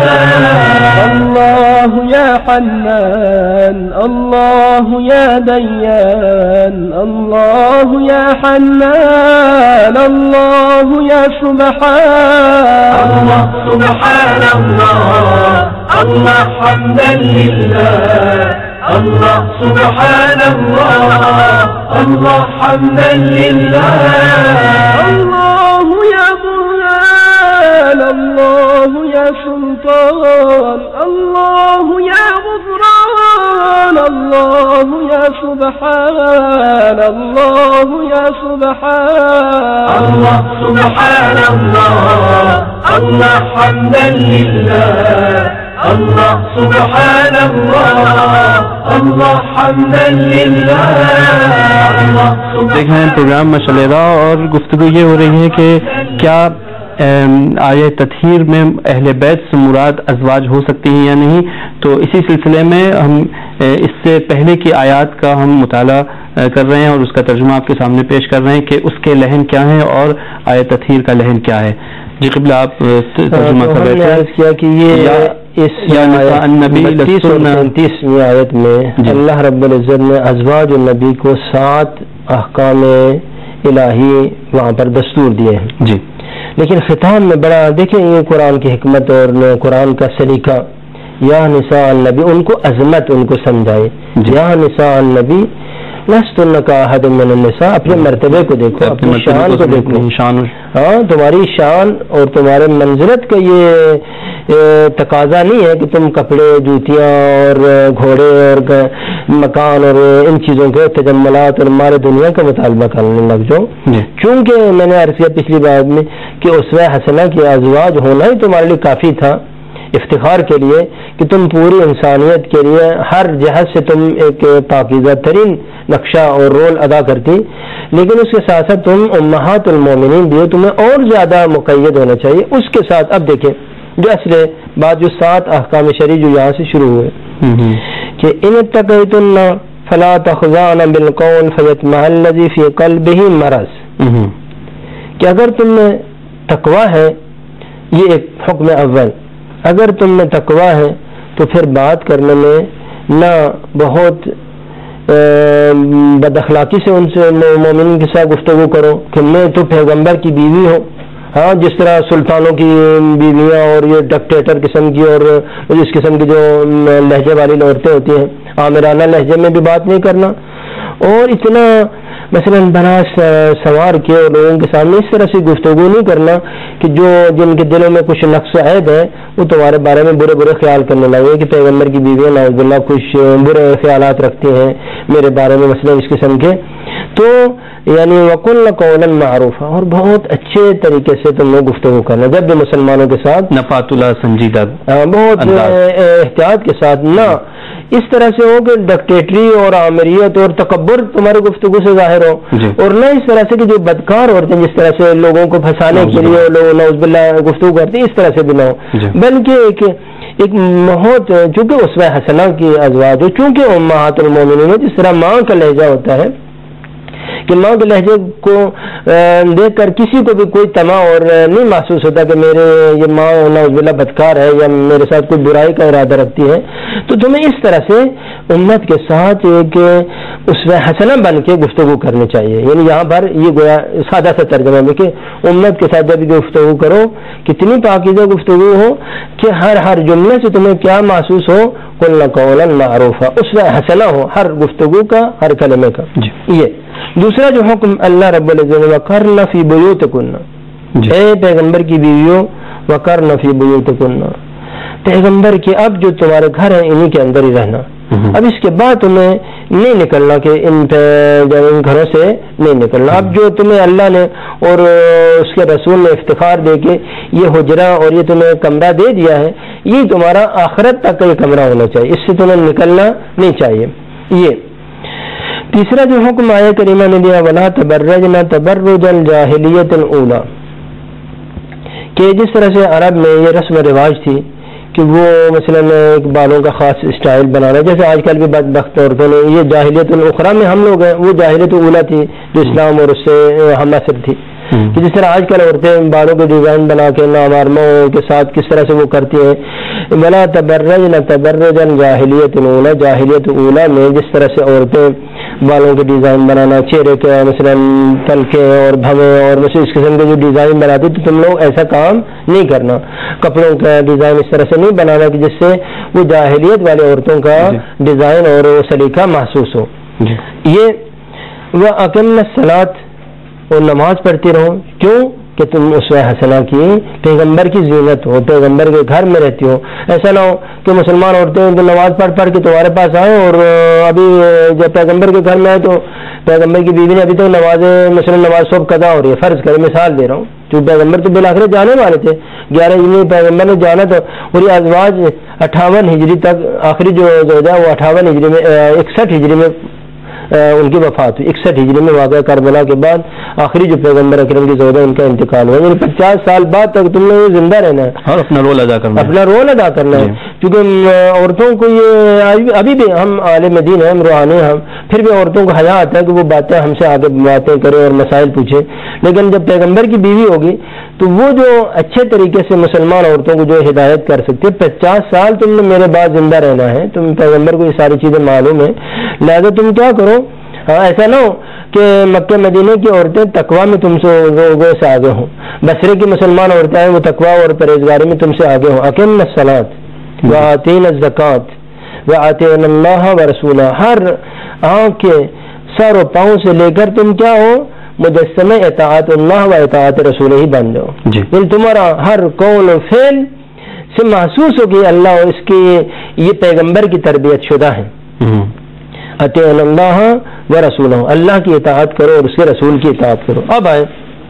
اللہ یا حنان، اللہ یا دیان، اللہ یا حنان، اللہ یا سبحان، اللہ سبحان اللہ، اللہ حمدا للہ، اللہ سبحان اللہ، اللہ حمدا للہ. اللہ یا برہان، اللہ یا سلطان، اللہ یا غفران، اللہ یا سبحان، اللہ یا سبحان، اللہ سبحان اللہ، اللہ حمدا للہ، اللہ سبحان اللہ، اللہ حمدا للہ. دیکھ رہے ہیں پروگرام مشعل راہ اور گفتگو یہ ہو رہی ہے کہ کیا آیہ تطہیر میں اہل بیت سے مراد ازواج ہو سکتی ہیں یا نہیں. تو اسی سلسلے میں ہم اس سے پہلے کی آیات کا ہم مطالعہ کر رہے ہیں اور اس کا ترجمہ آپ کے سامنے پیش کر رہے ہیں کہ اس کے لحن کیا ہیں اور آیہ تطہیر کا لحن کیا ہے. جی قبلہ آپ ترجمہ کر رہے تھے کیا کہ یہ اس 39ویں آیت میں اللہ رب العزت نے ازواج النبی کو 7 احکام الہی وہاں پر دستور دیے ہیں. جی، لیکن ختام میں بڑا دیکھیں یہ قرآن کی حکمت اور قرآن کا سلیقہ، یا نساء النبی، ان کو عظمت ان کو سمجھائے، یا نساء النبی لستن کاحد من النساء، اپنے مرتبے کو دیکھو، اپنی شان کو دیکھو، ہاں تمہاری شان اور تمہارے منزلت کا یہ تقاضا نہیں ہے کہ تم کپڑے، جوتیاں اور گھوڑے اور مکان اور ان چیزوں کے تجملات اور ہمارے دنیا کا مطالبہ کرنے لگ جاؤ، چونکہ میں نے عرض کیا پچھلی بار میں کہ اسوہ حسنہ کے ازواج ہونا ہی تمہارے لیے کافی تھا افتخار کے لیے، کہ تم پوری انسانیت کے لیے ہر جہت سے تم ایک پاکیزہ ترین نقشہ اور رول ادا کرتی، لیکن اس کے ساتھ ساتھ تم امہات المومنین بھی ہو، تمہیں اور زیادہ مقید ہونا چاہیے۔ اس کے ساتھ اب دیکھیں جو اصل بات، جو 7 احکام شرعی جو یہاں سے شروع ہوئے کہ ان اتقیتن فلا تخضعن بالقول فیطمع الذی فی قلبہ مرض، کہ اگر تم میں تقوی ہے، یہ ایک حکم اول، اگر تم میں تقوی ہے تو پھر بات کرنے میں نہ بہت بد اخلاقی سے ان سے مومنین کے ساتھ گفتگو کرو کہ میں تو پیغمبر کی بیوی ہوں، ہاں جس طرح سلطانوں کی بیویاں اور یہ ڈکٹیٹر قسم کی اور اس قسم کی جو لہجے والی عورتیں ہوتی ہیں، آمرانہ لہجے میں بھی بات نہیں کرنا، اور اتنا مثلا بنا سوار کے اور لوگوں کے سامنے اس طرح سے گفتگو نہیں کرنا کہ جو جن کے دلوں میں کچھ نقص عیب ہے وہ تمہارے بارے میں برے برے خیال کرنے لگے کہ پیغمبر کی بیویاں نعوذ باللہ کچھ برے خیالات رکھتے ہیں میرے بارے میں، مثلا اس قسم کے، تو یعنی وقلن قولا معروفا، اور بہت اچھے طریقے سے تم لوگ گفتگو کرنا جب بھی مسلمانوں کے ساتھ، نفات اللہ سنجیدہ، بہت احتیاط کے ساتھ، نہ اس طرح سے ہو کہ ڈکٹیٹری اور آمریت اور تکبر تمہاری گفتگو سے ظاہر ہو، اور نہ اس طرح سے کہ جو بدکار عورتیں جس طرح سے لوگوں کو پھنسانے کے لیے لوگ نعوذ باللہ گفتگو کرتے ہیں اس طرح سے بھی نہ ہو، بلکہ ایک بہت چونکہ اسوہ حسنہ کی ازواج ہو، چونکہ امہات المومنین، جس طرح ماں کا لہجہ ہوتا ہے کہ ماں کے لہجے کو دیکھ کر کسی کو بھی کوئی طمع اور نہیں محسوس ہوتا کہ میرے یہ ماں نعوذ باللہ بدکار ہے یا میرے ساتھ کوئی برائی کا ارادہ رکھتی ہے، تو تمہیں اس طرح سے امت کے ساتھ ایک اسوہ حسنہ بن کے گفتگو کرنی چاہیے۔ یعنی یہاں پر یہ گویا سادہ سا ترجمہ ہے کہ امت کے ساتھ جب گفتگو کرو کتنی پاکیزہ گفتگو ہو کہ ہر جملے سے تمہیں کیا محسوس ہو، قلنا قولا معروفا، اسوہ حسنہ ہو ہر گفتگو کا، ہر کلمے کا۔ یہ دوسرا جو حکم اللہ رب العزت وقرن فی بیوتکن، اے پیغمبر کی بیویوں وقرن فی بیوتکن، پیغمبر کے اب جو تمہارے گھر ہیں انہی کے اندر ہی رہنا، اب اس کے بعد تمہیں نہیں نکلنا کہ ان گھروں سے نہیں نکلنا۔ اب جو تمہیں اللہ نے اور اس کے رسول نے افتخار دے کے یہ حجرہ اور یہ تمہیں کمرہ دے دیا ہے، یہ تمہارا آخرت تک کا یہ کمرہ ہونا چاہیے، اس سے تمہیں نکلنا نہیں چاہیے۔ یہ تیسرا جو حکم آیہ کریمہ نے دیا وَلَا تَبَرَّجْنَ تَبَرُّجَ الْجَاهِلِيَّةِ الْأُولَى، کہ جس طرح سے عرب میں یہ رسم و رواج تھی کہ وہ مثلا ایک بالوں کا خاص اسٹائل بنانا، جیسے آج کل بھی بدبخت عورتوں نے یہ جاہلیت الاخری میں ہم لوگ ہیں، وہ جاہلیت اولا تھی جو اسلام اور اس سے ہم اثر تھی، کہ جس طرح آج کل عورتیں بالوں کے ڈیزائن بنا کے نامحرموں کے ساتھ کس طرح سے وہ کرتی ہیں۔ وَلَا تَبَرَّجْنَ تَبَرُّجَ الْجَاهِلِيَّةِ الْأُولَى، جاہلیت اولا میں جس طرح سے عورتیں بالوں کے ڈیزائن بنانا، چہرے کے مثلا پلکیں اور بھویں اور مثلا اس قسم کے جو ڈیزائن بناتے، تو تم لوگ ایسا کام نہیں کرنا، کپڑوں کا ڈیزائن اس طرح سے نہیں بنانا کہ جس سے وہ جاہلیت والے عورتوں کا ڈیزائن اور سلیقہ محسوس ہو۔ یہ وَأَقِمْنَ الصَّلَاةَ، اور نماز پڑھتی رہو، کیوں کہ تم اسوہ حسنہ کی پیغمبر کی زینت ہو، پیغمبر کے گھر میں رہتی ہو۔ ایسا نہ ہو کہ مسلمان عورتیں نماز پڑھ کے تمہارے پاس آئیں اور ابھی جب پیغمبر کے گھر میں آئے تو پیغمبر کی بیوی نے ابھی تک نماز صبح قضا ہو رہی ہے، فرض کرے، مثال دے رہا ہوں، جو پیغمبر تو بالآخر جانے والے تھے، 11 ہجری پیغمبر نے جانا تھا، اور یہ ازواج 58 ہجری تک، آخری جو زوجہ وہ 58 ہجری میں 61 ہجری میں ان کی وفات ہوئی، 61 ہجری میں واقعہ کربلا کے بعد آخری جو پیغمبر اکرم کی زوجہ ان کا انتقال ہوا، یعنی 50 سال بعد تک تم نے زندہ رہنا ہے اور اپنا رول ادا کرنا ہے، اپنا رول ادا کرنا ہے، کیونکہ عورتوں کو یہ ابھی بھی ہم عالم دین ہیں، ہم روحانی ہیں، پھر بھی عورتوں کو حیا آتا ہے کہ وہ باتیں ہم سے آگے باتیں کرے اور مسائل پوچھے، لیکن جب پیغمبر کی بیوی ہوگی تو وہ جو اچھے طریقے سے مسلمان عورتوں کو جو ہدایت کر سکتے، 50 سال تم نے میرے بعد زندہ رہنا ہے، تم پیغمبر کو یہ ساری چیزیں معلوم ہے، لہذا تم کیا کرو، ایسا نہ ہو کہ مکہ مدینے کی عورتیں تقوی میں تم سے آگے ہوں، بصرے کی مسلمان عورتیں ہیں وہ تقوی اور پرہیزگاری میں تم سے آگے ہوں۔ اقیمنا الصلاۃ، وآتینا الزکات وآتینا اللہ ورسولہ، ہر آنکھ کے سر و پاؤں سے لے کر تم کیا ہو؟ مجسمہ اطاعت اللہ و اطاعت رسول ہی بن جاؤ. یعنی تمہارا ہر قول و فعل سے محسوس ہو کہ اللہ اور اس کے یہ پیغمبر کی تربیت شدہ ہے. اطیعوا اللہ و رسولہ، اللہ کی اطاعت کرو اور اس کے رسول کی اطاعت کرو. اب آئے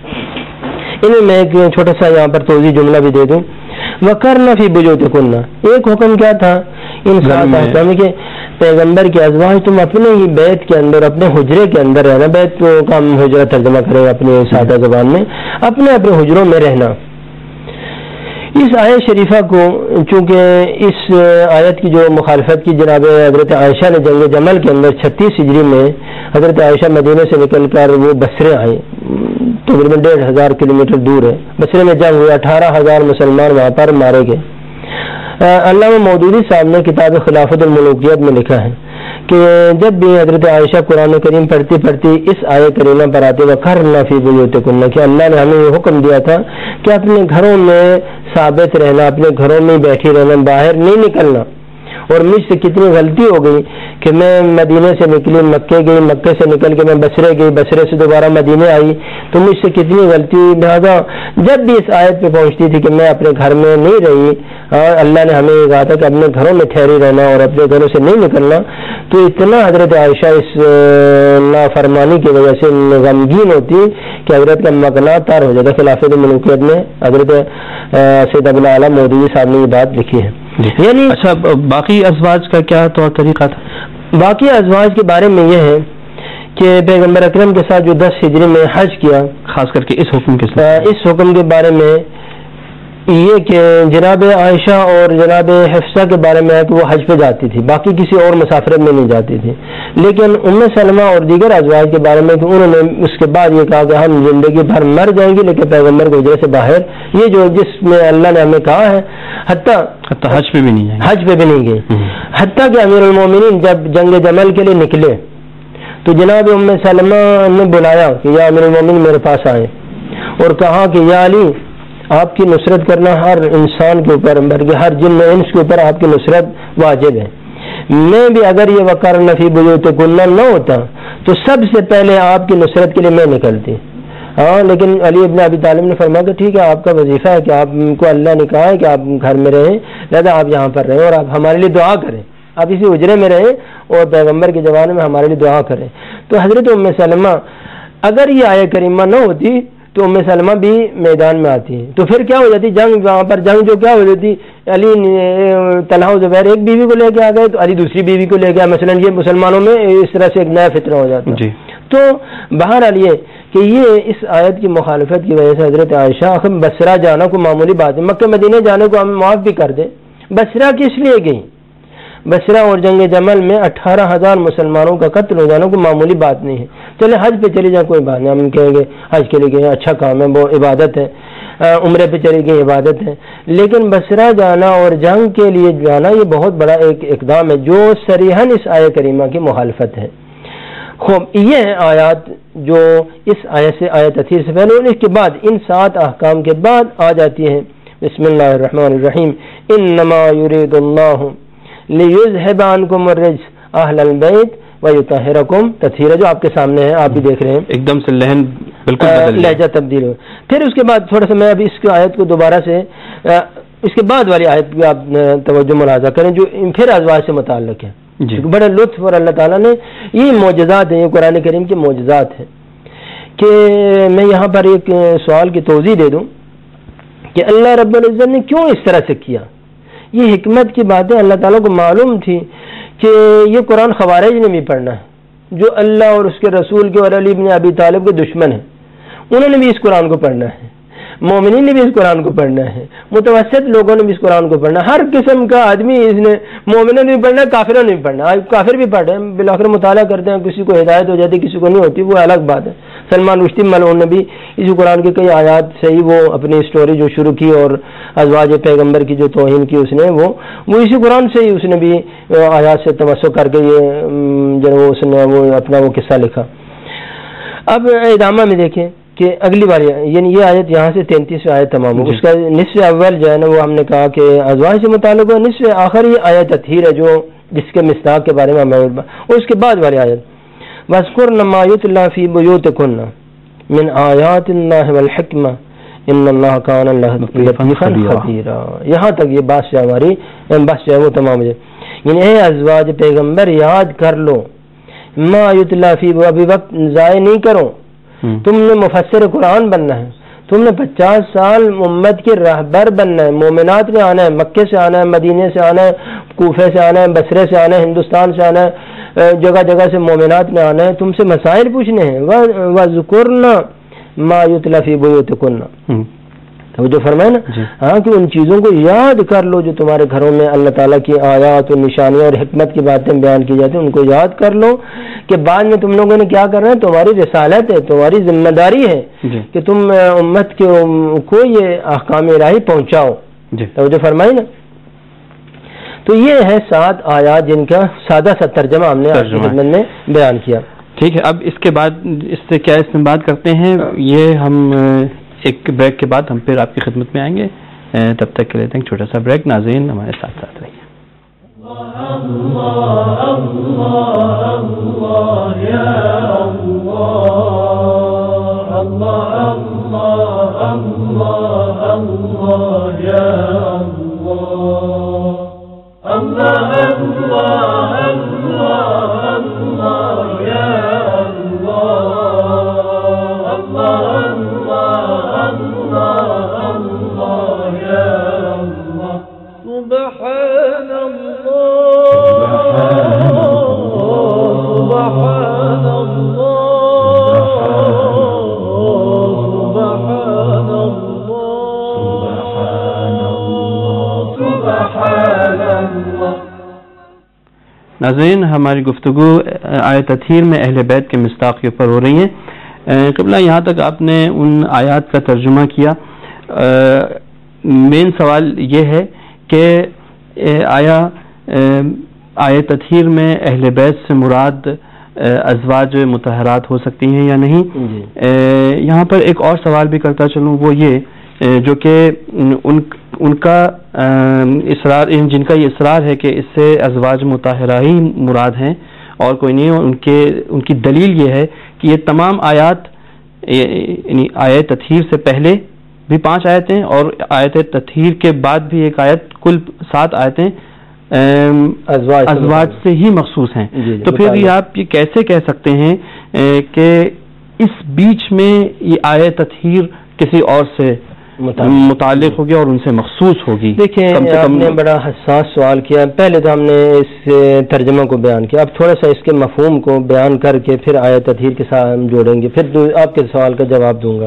انہیں میں ایک چھوٹا سا یہاں پر توضیح جملہ بھی دے دوں. وَقَرْنَ فِي بُيُوتِكُنَّ، ایک حکم کیا تھا ان سات احکام کے پیغمبر کے ازواج تم اپنے ہی بیت کے اندر، اپنے حجرے کے اندر رہنا. بیت کا ہم حجرہ ترجمہ کریں اپنے سادہ زبان میں، اپنے اپنے حجروں میں رہنا. اس آیت شریفہ کو چونکہ اس آیت کی جو مخالفت کی جناب حضرت عائشہ نے جنگ جمل کے اندر 36 ہجری میں حضرت عائشہ مدینہ سے نکل کر وہ بصرے آئے، تقریباً 1500 کلومیٹر دور ہے. بصرے میں جنگ ہوئی، 18,000 مسلمان وہاں پر مارے گئے. علامہ مودودی صاحب نے کتاب خلافت الملوکیت میں لکھا ہے کہ جب بھی حضرت عائشہ قرآن کریم پڑھتی اس آیت کریمہ پر آتے وَقَرْنَ فِي بُيُوتِكُنَّ کہ اللہ نے ہمیں یہ حکم دیا تھا کہ اپنے گھروں میں ثابت رہنا، اپنے گھروں میں بیٹھی رہنا، باہر نہیں نکلنا. اور مجھ سے کتنی غلطی ہو گئی کہ میں مدینے سے نکلی، مکے گئی، مکے سے نکل کے میں بصرے گئی، بصرے سے دوبارہ مدینے آئی، تو مجھ سے کتنی غلطی ہوئی. لہٰذا جب بھی اس آیت پہ پہنچتی تھی کہ میں اپنے گھر میں نہیں رہی، اور اللہ نے ہمیں یہ کہا تھا کہ اپنے گھروں میں ٹھہری رہنا اور اپنے گھروں سے نہیں نکلنا، تو اتنا حضرت عائشہ اس نافرمانی کی وجہ سے غمگین ہوتی کہ حضرت کا مقناع تار ہو جاتا. خلافت الملوکیت میں حضرت سید ابوالعالی مودودی صاحب نے یہ بات لکھی ہے. یعنی اچھا، باقی ازواج کا کیا طور طریقہ تھا؟ باقی ازواج کے بارے میں یہ ہے کہ پیغمبر اکرم کے ساتھ جو 10 ہجری میں حج کیا، خاص کر کے اس حکم کے ساتھ، اس حکم کے بارے میں یہ کہ جناب عائشہ اور جناب حفصہ کے بارے میں ہے کہ وہ حج پہ جاتی تھی، باقی کسی اور مسافرت میں نہیں جاتی تھی. لیکن ام سلمہ اور دیگر ازواج کے بارے میں کہ انہوں نے اس کے بعد یہ کہا کہ ہم زندگی بھر مر جائیں گے لیکن پیغمبر کو حجرے سے باہر، یہ جو جس میں اللہ نے ہمیں کہا ہے، حتیٰ حج پہ بھی نہیں گئے، حج پہ بھی نہیں گئے. حتیٰ کہ امیر المومنین جب جنگ جمل کے لیے نکلے تو جناب ام سلمہ نے بلایا کہ یا امیر المومنین میرے پاس آئے اور کہا کہ یا علی، آپ کی نصرت کرنا ہر انسان کے اوپر بلکہ ہر جن و انس کے اوپر آپ کی نصرت واجب ہے. میں بھی اگر یہ وقرن فی بیوتکن نہ ہوتا تو سب سے پہلے آپ کی نصرت کے لیے میں نکلتی. لیکن علی ابن ابی طالب نے فرمایا کہ ٹھیک ہے، آپ کا وظیفہ ہے کہ آپ کو اللہ نے کہا ہے کہ آپ گھر میں رہیں، لہذا آپ یہاں پر رہیں اور آپ ہمارے لیے دعا کریں، آپ اسی حجرے میں رہیں اور پیغمبر کے زمانے میں ہمارے لیے دعا کریں. تو حضرت ام سلمہ اگر یہ آیت کریمہ نہ ہوتی تو ام سلمہ بھی میدان میں آتی ہے، تو پھر کیا ہو جاتی جنگ، وہاں پر جنگ جو کیا ہو جاتی، علی طلحہ و زبیر ایک بیوی کو لے کے آ گئے تو علی دوسری بیوی کو لے گیا، مثلا یہ مسلمانوں میں اس طرح سے ایک نیا فتنہ ہو جاتا. تو بہرحال یہ کہ یہ اس آیت کی مخالفت کی وجہ سے حضرت عائشہ بصرہ جانا کو معمولی بات ہے، مکہ مدینہ جانے کو ہم معاف بھی کر دیں، بصرہ کس لیے گئی؟ بصرہ اور جنگ جمل میں 18,000 مسلمانوں کا قتل ہو جانا کوئی معمولی بات نہیں ہے. چلے حج پہ چلی جائیں کوئی بات نہیں، ہم کہیں گے حج کے لیے گئے اچھا کام ہے، وہ عبادت ہے، عمرے پہ چلی گئی عبادت ہے. لیکن بصرہ جانا اور جنگ کے لیے جانا یہ بہت بڑا ایک اقدام ہے جو صریحاً اس آیت کریمہ کی مخالفت ہے. خوب یہ آیات جو اس آیت سے آیت تطہیر سے پہلے اور اس کے بعد ان 7 احکام کے بعد آ جاتی ہیں. بسم اللہ الرحمن الرحیم. انما یرید اللہ لیذھب عنکم الرجس اہل البیت ویطہرکم تطہیرا، جو آپ کے سامنے ہے، آپ بھی دیکھ رہے ہیں، ایک دم سے لہن بالکل لہجہ تبدیل ہو. پھر اس کے بعد تھوڑا سا میں ابھی اس کی آیت کو دوبارہ سے اس کے بعد والی آیت بھی آپ توجہ ملاحظہ کریں جو پھر ازواج سے متعلق ہے. بڑے لطف اور اللہ تعالیٰ نے یہ معجزات ہیں، یہ قرآن کریم کے معجزات ہیں کہ میں یہاں پر ایک سوال کی توضیح دے دوں کہ اللہ رب العزت نے کیوں اس طرح سے کیا. یہ حکمت کی باتیں اللہ تعالیٰ کو معلوم تھی کہ یہ قرآن خوارج نے بھی پڑھنا ہے جو اللہ اور اس کے رسول کے اور علی بن ابی طالب کے دشمن ہیں، انہوں نے بھی اس قرآن کو پڑھنا ہے، مومنین نے بھی اس قرآن کو پڑھنا ہے، متوسط لوگوں نے بھی اس قرآن کو پڑھنا ہے، ہر قسم کا آدمی اس نے، مومنوں نے بھی پڑھنا ہے، کافروں نے بھی پڑھنا ہے. کافر بھی پڑھ رہے ہیں، بالآخر مطالعہ کرتے ہیں، کسی کو ہدایت ہو جاتی کسی کو نہیں ہوتی، وہ الگ بات ہے. سلمان رشدی ملعون نے بھی اسی قرآن کے کئی آیات سے ہی وہ اپنی اسٹوری جو شروع کی اور ازواج پیغمبر کی جو توہین کی اس نے وہ اسی قرآن سے ہی اس نے بھی آیات سے تمسک کر کے یہ جو اس نے وہ اپنا وہ قصہ لکھا. اب ادامہ میں دیکھیں کے اگلی بار یعنی یہ آیت یہاں سے 33 آیت تمام ہو. اس کا نصف اول جو ہے نا وہ ہم نے کہا کہ ازواج سے متعلق ہے. نصف آخر یہ آیت تطہیر ہے جو جس کے مصداق کے بارے میں اور اس کے بعد والی آیت وَاذْكُرْنَ مَا يُتْلَى فِي بُيُوتِكُنَّ مِنْ آیَاتِ اللَّهِ وَالْحِکْمَةِ إِنَّ اللَّهَ كَانَ لَطِیفًا خَبِیرًا. یہاں تک یہ بات سے ہماری بس جو ہے وہ تمام ہو جائے. یعنی اے ازواج پیغمبر یاد کر لو ما یتلا فی، ابھی وقت ضائع نہیں کرو. تم نے مفسر قرآن بننا ہے، تم نے 50 سال امت کے راہبر بننا ہے. مومنات میں آنا ہے، مکے سے آنا ہے، مدینے سے آنا ہے، کوفے سے آنا ہے، بصرے سے آنا ہے، ہندوستان سے آنا ہے، جگہ جگہ سے مومنات میں آنا ہے. تم سے مسائل پوچھنے ہیں. وَذْكُرْنَ مَا يُتْلَى فِي بُيُوتِكُنَّ، تو جو فرمائے نا ہاں کہ ان چیزوں کو یاد کر لو جو تمہارے گھروں میں اللہ تعالیٰ کی آیات اور نشانیاں اور حکمت کی باتیں بیان کی جاتی ہیں، ان کو یاد کر لو کہ بعد میں تم لوگوں نے کیا کرنا ہے. تمہاری رسالت ہے، تمہاری ذمہ داری ہے کہ تم امت کو یہ احکام الہی پہنچاؤ. تو جو فرمائے نا تو یہ ہے 7 آیات جن کا سادہ سا ترجمہ ہم نے آج کی خدمت میں بیان کیا. ٹھیک ہے، اب اس کے بعد اس سے کیا استنباط کرتے ہیں یہ ہم ایک بریک کے بعد ہم پھر آپ کی خدمت میں آئیں گے. تب تک کے لیے ایک چھوٹا سا بریک. ناظرین ہمارے ساتھ رہیے. ناظرین ہماری گفتگو آیت تطہیر میں اہل بیت کے مصداق کے اوپر ہو رہی ہے. قبلہ یہاں تک آپ نے ان آیات کا ترجمہ کیا. مین سوال یہ ہے کہ آیا آیت تطہیر میں اہل بیت سے مراد ازواج مطہرات ہو سکتی ہیں یا نہیں؟ یہاں پر ایک اور سوال بھی کرتا چلوں، وہ یہ جو کہ ان کا اصرار، جن کا یہ اصرار ہے کہ اس سے ازواج مطہرہ ہی مراد ہیں اور کوئی نہیں. ان کی دلیل یہ ہے کہ یہ تمام آیات یعنی آیت تطہیر سے پہلے بھی 5 آیتیں اور آیت تطہیر کے بعد بھی ایک آیت، کل 7 آیتیں ازواج سے ہی مخصوص ہیں. تو پھر یہ آپ یہ کیسے کہہ سکتے ہیں کہ اس بیچ میں یہ آیت تطہیر کسی اور سے متعلق ہوگی اور ان سے مخصوص ہوگی؟ دیکھیں آپ نے بڑا حساس سوال کیا. پہلے تو ہم نے اس ترجمہ کو بیان کیا، اب تھوڑا سا اس کے مفہوم کو بیان کر کے پھر آیت تطہیر کے ساتھ ہم جوڑیں گے، پھر آپ کے سوال کا جواب دوں گا.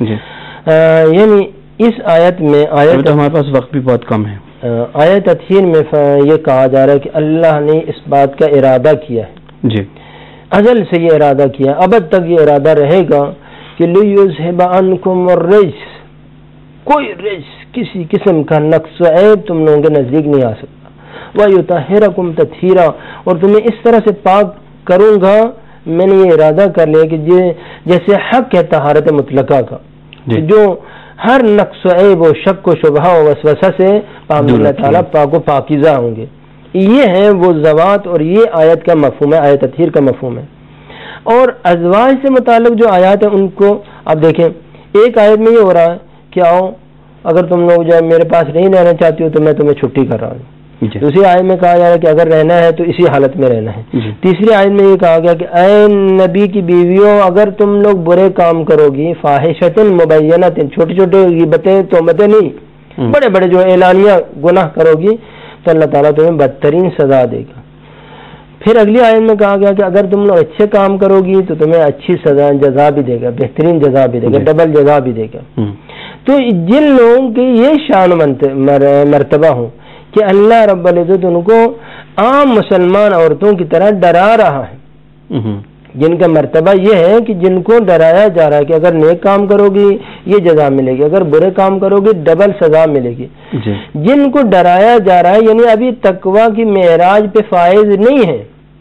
یعنی اس آیت میں ہمارے پاس وقت بھی بہت کم ہے. آیت تطہیر میں یہ کہا جا رہا ہے کہ اللہ نے اس بات کا ارادہ کیا ہے، جی ازل سے یہ ارادہ کیا، ابد تک یہ ارادہ رہے گا کہ لِيُذْهِبَ عَنْكُمُ الرِّجْسَ، کوئی رجس کسی قسم کا نقص و عیب تم لوگوں کے نزدیک نہیں آ سکتا. وَيُطَهِّرَكُمْ تَطْهِيرًا، اور تمہیں اس طرح سے پاک کروں گا. میں نے یہ ارادہ کر لیا کہ جیسے حق ہے طہارت مطلقہ کا، جو ہر نقص و عیب و شک و شبہ و وسوسہ سے اللہ تعالیٰ پاک و پاکیزہ ہوں گے. یہ ہے وہ ذوات اور یہ آیت کا مفہوم ہے، آیت تطہیر کا مفہوم ہے. اور ازواج سے متعلق جو آیات ہیں ان کو آپ دیکھیں، ایک آیت میں یہ ہو رہا ہے کہ آؤ اگر تم لوگ جو ہے میرے پاس نہیں رہنا چاہتی ہو تو میں تمہیں چھٹی کر رہا ہوں. دوسری آیت میں کہا جا رہا ہے کہ اگر رہنا ہے تو اسی حالت میں رہنا ہے. تیسری آیت میں یہ کہا گیا کہ اے نبی کی بیویوں اگر تم لوگ برے کام کرو گی، فاحشۃ مبینۃ، چھوٹے چھوٹے غیبتیں تہمتیں نہیں، بڑے بڑے جو اعلانیہ گناہ کرو گی تو اللہ تعالیٰ تمہیں بدترین سزا دے گا. پھر اگلی آیت میں کہا گیا کہ اگر تم لوگ اچھے کام کرو گی تو تمہیں اچھی سزا جزا بھی دے گا، بہترین جزا بھی دے گا، ڈبل جزا بھی دے گا. تو جن لوگوں کی یہ شان مرتبہ ہوں کہ اللہ رب العزت ان کو عام مسلمان عورتوں کی طرح ڈرا رہا ہے، جن کا مرتبہ یہ ہے کہ جن کو ڈرایا جا رہا ہے کہ اگر نیک کام کرو گی یہ جزا ملے گی، اگر برے کام کرو گی ڈبل سزا ملے گی. جن کو ڈرایا جا رہا ہے یعنی ابھی تقویٰ کی معراج پہ فائز نہیں ہے،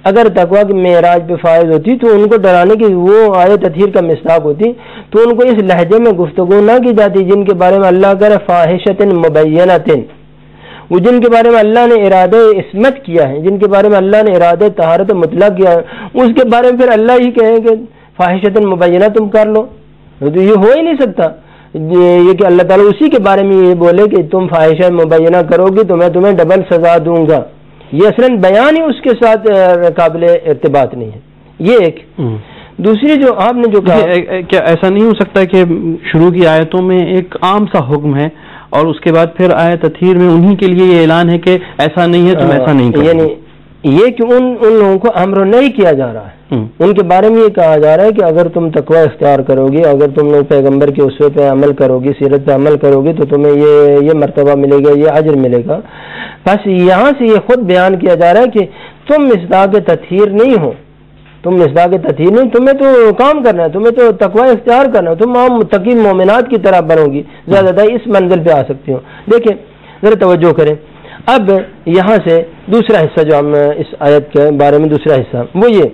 اگر تقویٰ کی معراج پہ فائز ہوتی تو ان کو ڈرانے کی وہ آیت تطہیر کا مصداق ہوتی تو ان کو اس لہجے میں گفتگو نہ کی جاتی جن کے بارے میں اللہ کرے فاحشۃ مبینۃ، وہ جن کے بارے میں اللہ نے ارادہ عصمت کیا ہے، جن کے بارے میں اللہ نے ارادہ طہارت مطلق کیا ہے، اس کے بارے میں پھر اللہ ہی کہے کہ فاحشۃ مبینہ تم کر لو، تو یہ ہو ہی نہیں سکتا یہ کہ اللہ تعالیٰ اسی کے بارے میں یہ بولے کہ تم فاحشہ مبینہ کرو گی تو میں تمہیں ڈبل سزا دوں گا، یہ اصلاً بیان ہی اس کے ساتھ قابل ارتباط نہیں ہے. یہ ایک. دوسری جو آپ نے جو کہا، کیا ایسا نہیں ہو سکتا کہ شروع کی آیتوں میں ایک عام سا حکم ہے اور اس کے بعد پھر آیت تطہیر میں انہی کے لیے یہ اعلان ہے کہ ایسا نہیں ہے تم ایسا نہیں کرو، یعنی یہ کہ ان لوگوں کو امر نہیں کیا جا رہا ہے، ان کے بارے میں یہ کہا جا رہا ہے کہ اگر تم تقوی اختیار کرو گی، اگر تم لوگ پیغمبر کے اسوے پہ عمل کرو گی، سیرت پہ عمل کرو گی تو تمہیں یہ مرتبہ ملے گا، یہ اجر ملے گا. بس یہاں سے یہ خود بیان کیا جا رہا ہے کہ تم مصداق تطہیر نہیں ہو، تم مصداق تطہیر نہیں، تمہیں تو کام کرنا ہے، تمہیں تو تقوی اختیار کرنا ہے، تم عام متقی مومنات کی طرح بنو گی، زیادہ اس منزل پہ آ سکتی ہو. دیکھیں ذرا توجہ کریں. اب یہاں سے دوسرا حصہ جو ہم اس آیت کے بارے میں دوسرا حصہ وہ یہ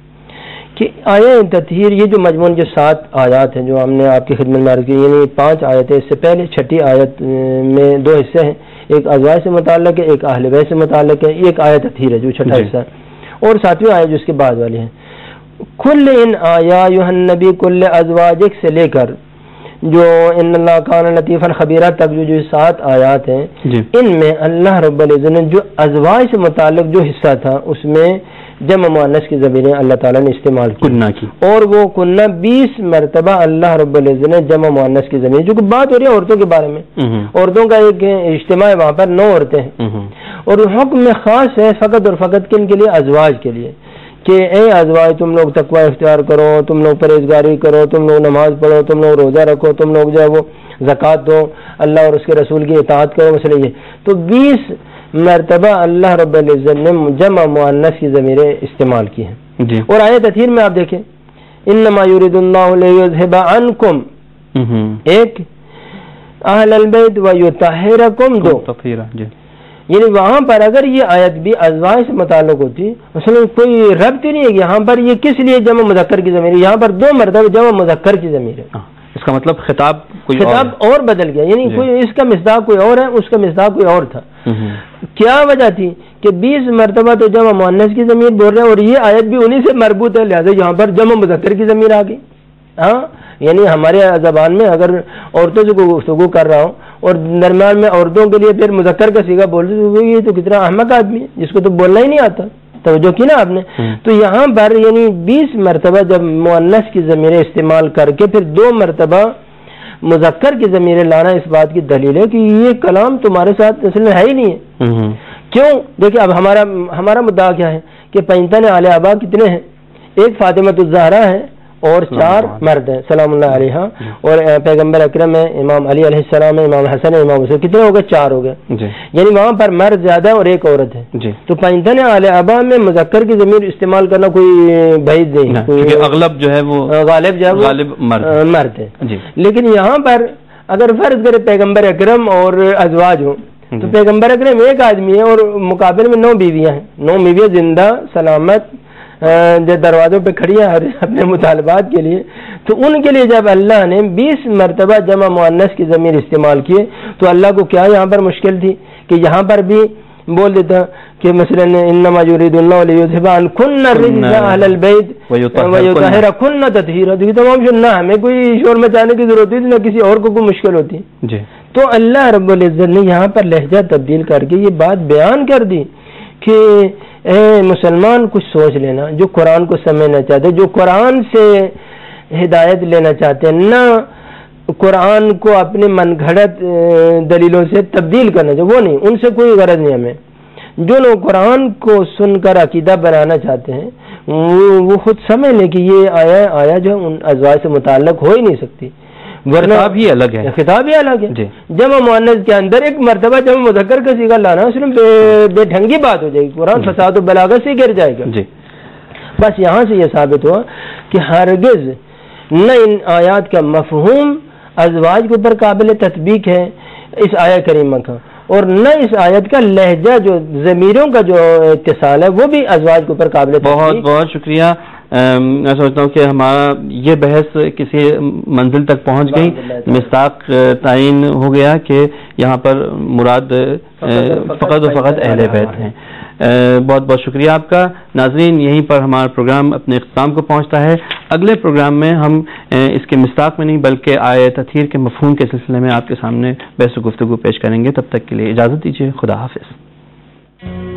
کہ آیت تطہیر، یہ جو مجموعاً جو 7 آیات ہیں جو ہم نے آپ کی خدمت میں عرض کی، یعنی 5 آیتیں، اس سے پہلے چھٹی آیت میں 2 حصے ہیں، ایک ازواج سے متعلق ہے، ایک اہل بیت سے متعلق ہے، ایک آیت تطہیر ہے جو چھٹا حصہ ہے، اور 7ویں آیت جو اس کے بعد والی ہے. کل ان آیا یوحن نبی کل ازواجک سے لے کر جو ان اللہ کان لطیفا خبیرہ تک جو 7 آیات ہیں، ان میں اللہ رب العزت نے جو ازواج سے متعلق جو حصہ تھا اس میں جمع مؤنث کی ضمیریں اللہ تعالیٰ نے استعمال کی، اور وہ کنہ 20 مرتبہ اللہ رب العزت نے جمع مؤنث کی ضمیر، جو کہ بات ہو رہی ہے عورتوں کے بارے میں، عورتوں کا ایک اجتماع ہے، وہاں پر 9 عورتیں ہیں، اور حکم میں خاص ہے فقط اور فقط کن کے لیے؟ ازواج کے لیے، کہ اے ازواج تم لوگ تقوی اختیار کرو، تم لوگ پرہیزگاری کرو، تم لوگ نماز پڑھو، تم لوگ روزہ رکھو، تم لوگ جو ہے وہ زکوٰۃ دو، اللہ اور اس کے رسول کی اطاعت کرو، مثلا یہ تو 20 مرتبہ اللہ رب العزت نے جمع مؤنث کی ضمیریں استعمال کی ہیں. اور آیت تطہیر میں آپ دیکھیں انما یرید اللہ لیذھب عنکم، ایک اہل البیت ویطہرکم، 2 یعنی وہاں پر اگر یہ آیت بھی ازواج سے متعلق ہوتی، اصل کوئی ربط ہی نہیں ہے. یہاں پر یہ کس لیے جمع مذکر کی ضمیر، یہاں پر 2 مرتبہ جمع مذکر کی ضمیر ہے، اس کا مطلب خطاب اور بدل گیا، یعنی کوئی اس کا مصداق کوئی اور ہے، اس کا مصداق کوئی اور تھا. کیا وجہ تھی کہ 20 مرتبہ تو جمع مؤنث کی ضمیر بول رہے ہیں، اور یہ آیت بھی انہی سے مربوط ہے، لہذا یہاں پر جمع مذکر کی ضمیر آ گئی. ہاں یعنی ہمارے زبان میں اگر عورتوں سے کوئی گفتگو کر رہا ہوں اور درمیان میں عورتوں کے لیے پھر مذکر کا صیغہ بول رہے، یہ تو کتنا احمق آدمی ہے جس کو تو بولنا ہی نہیں آتا. توجہ کی نا آپ نے. تو یہاں پر یعنی 20 مرتبہ جب مؤنث کی ضمیریں استعمال کر کے پھر 2 مرتبہ مذکر کی ضمیریں لانا اس بات کی دلیل ہے کہ یہ کلام تمہارے ساتھ اصل میں ہے ہی نہیں ہے. کیوں؟ دیکھیں اب ہمارا مدعا کیا ہے کہ 55 اعلی آبا کتنے ہیں؟ ایک فاطمہ الزہرا ہے اور 4 مرد ہیں سلام اللہ علیہ، اور پیغمبر اکرم ہے، امام علی علیہ السلام ہے، امام حسن ہے، امام حسین، کتنے ہو گئے؟ 4 ہو گئے. یعنی وہاں پر مرد زیادہ اور ایک عورت ہے. تو 55 اعلی آبا میں مذکر کی ضمیر استعمال کرنا کوئی بعید نہیں، کیونکہ اغلب جو ہے وہ غالب جو ہے وہ مرد ہے. لیکن یہاں پر اگر فرض کرے پیغمبر اکرم اور ازواج ہوں تو پیغمبر اکرم ایک آدمی ہے اور مقابل میں 9 بیویاں ہیں، 9 بیویاں زندہ سلامت جو دروازوں پہ کھڑی ہیں اپنے مطالبات کے لیے. تو ان کے لیے جب اللہ نے 20 مرتبہ جمع مؤنث کی ضمیر استعمال کیے تو اللہ کو کیا یہاں پر مشکل تھی کہ یہاں پر بھی بول دیتا کہ مثلا انما یرید اللہ لیذھب عنکن الرجس اہل البیت ویطہرکن تطہیرا. تو تمام نہ ہمیں کوئی شور مچانے کی ضرورت ہوتی نہ کسی اور کو کوئی مشکل ہوتی. تو اللہ رب العزت نے یہاں پر لہجہ تبدیل کر کے یہ بات بیان کر دی کہ اے مسلمان کچھ سوچ لینا، جو قرآن کو سمجھنا چاہتے، جو قرآن سے ہدایت لینا چاہتے، نہ قرآن کو اپنے من گھڑت دلیلوں سے تبدیل کرنا چاہتے، وہ نہیں، ان سے کوئی غرض نہیں ہمیں. جو لوگ قرآن کو سن کر عقیدہ بنانا چاہتے ہیں وہ خود سمجھ لیں کہ یہ آیا جو ان ازواج سے متعلق ہو ہی نہیں سکتی، ورنہ خطاب ہی الگ ہے، خطاب ہی الگ ہے. جمع مؤنث کے اندر ایک مرتبہ جمع مذکر کا صیغہ لانا صرف بے ڈھنگی بات ہو جائے گی، قرآن فساد و بلاغت سے گر جائے گا. بس یہاں سے یہ ثابت ہوا کہ ہرگز نہ ان آیات کا مفہوم ازواج کے اوپر قابل تطبیق ہے اس آیہ کریمہ کا، اور نہ اس آیت کا لہجہ جو ضمیروں کا جو اتصال ہے وہ بھی ازواج کے اوپر قابل. بہت بہت شکریہ. میں سمجھتا ہوں کہ ہمارا یہ بحث کسی منزل تک پہنچ گئی, مصداق تعین ہو گیا کہ یہاں پر مراد فقط و فقط اہل بیت ہیں. بہت بہت شکریہ آپ کا. ناظرین, یہیں پر ہمارا پروگرام اپنے اختتام کو پہنچتا ہے. اگلے پروگرام میں ہم اس کے مصداق میں نہیں بلکہ آیت تطہیر کے مفہوم کے سلسلے میں آپ کے سامنے بحث و گفتگو پیش کریں گے. تب تک کے لیے اجازت دیجیے. خدا حافظ.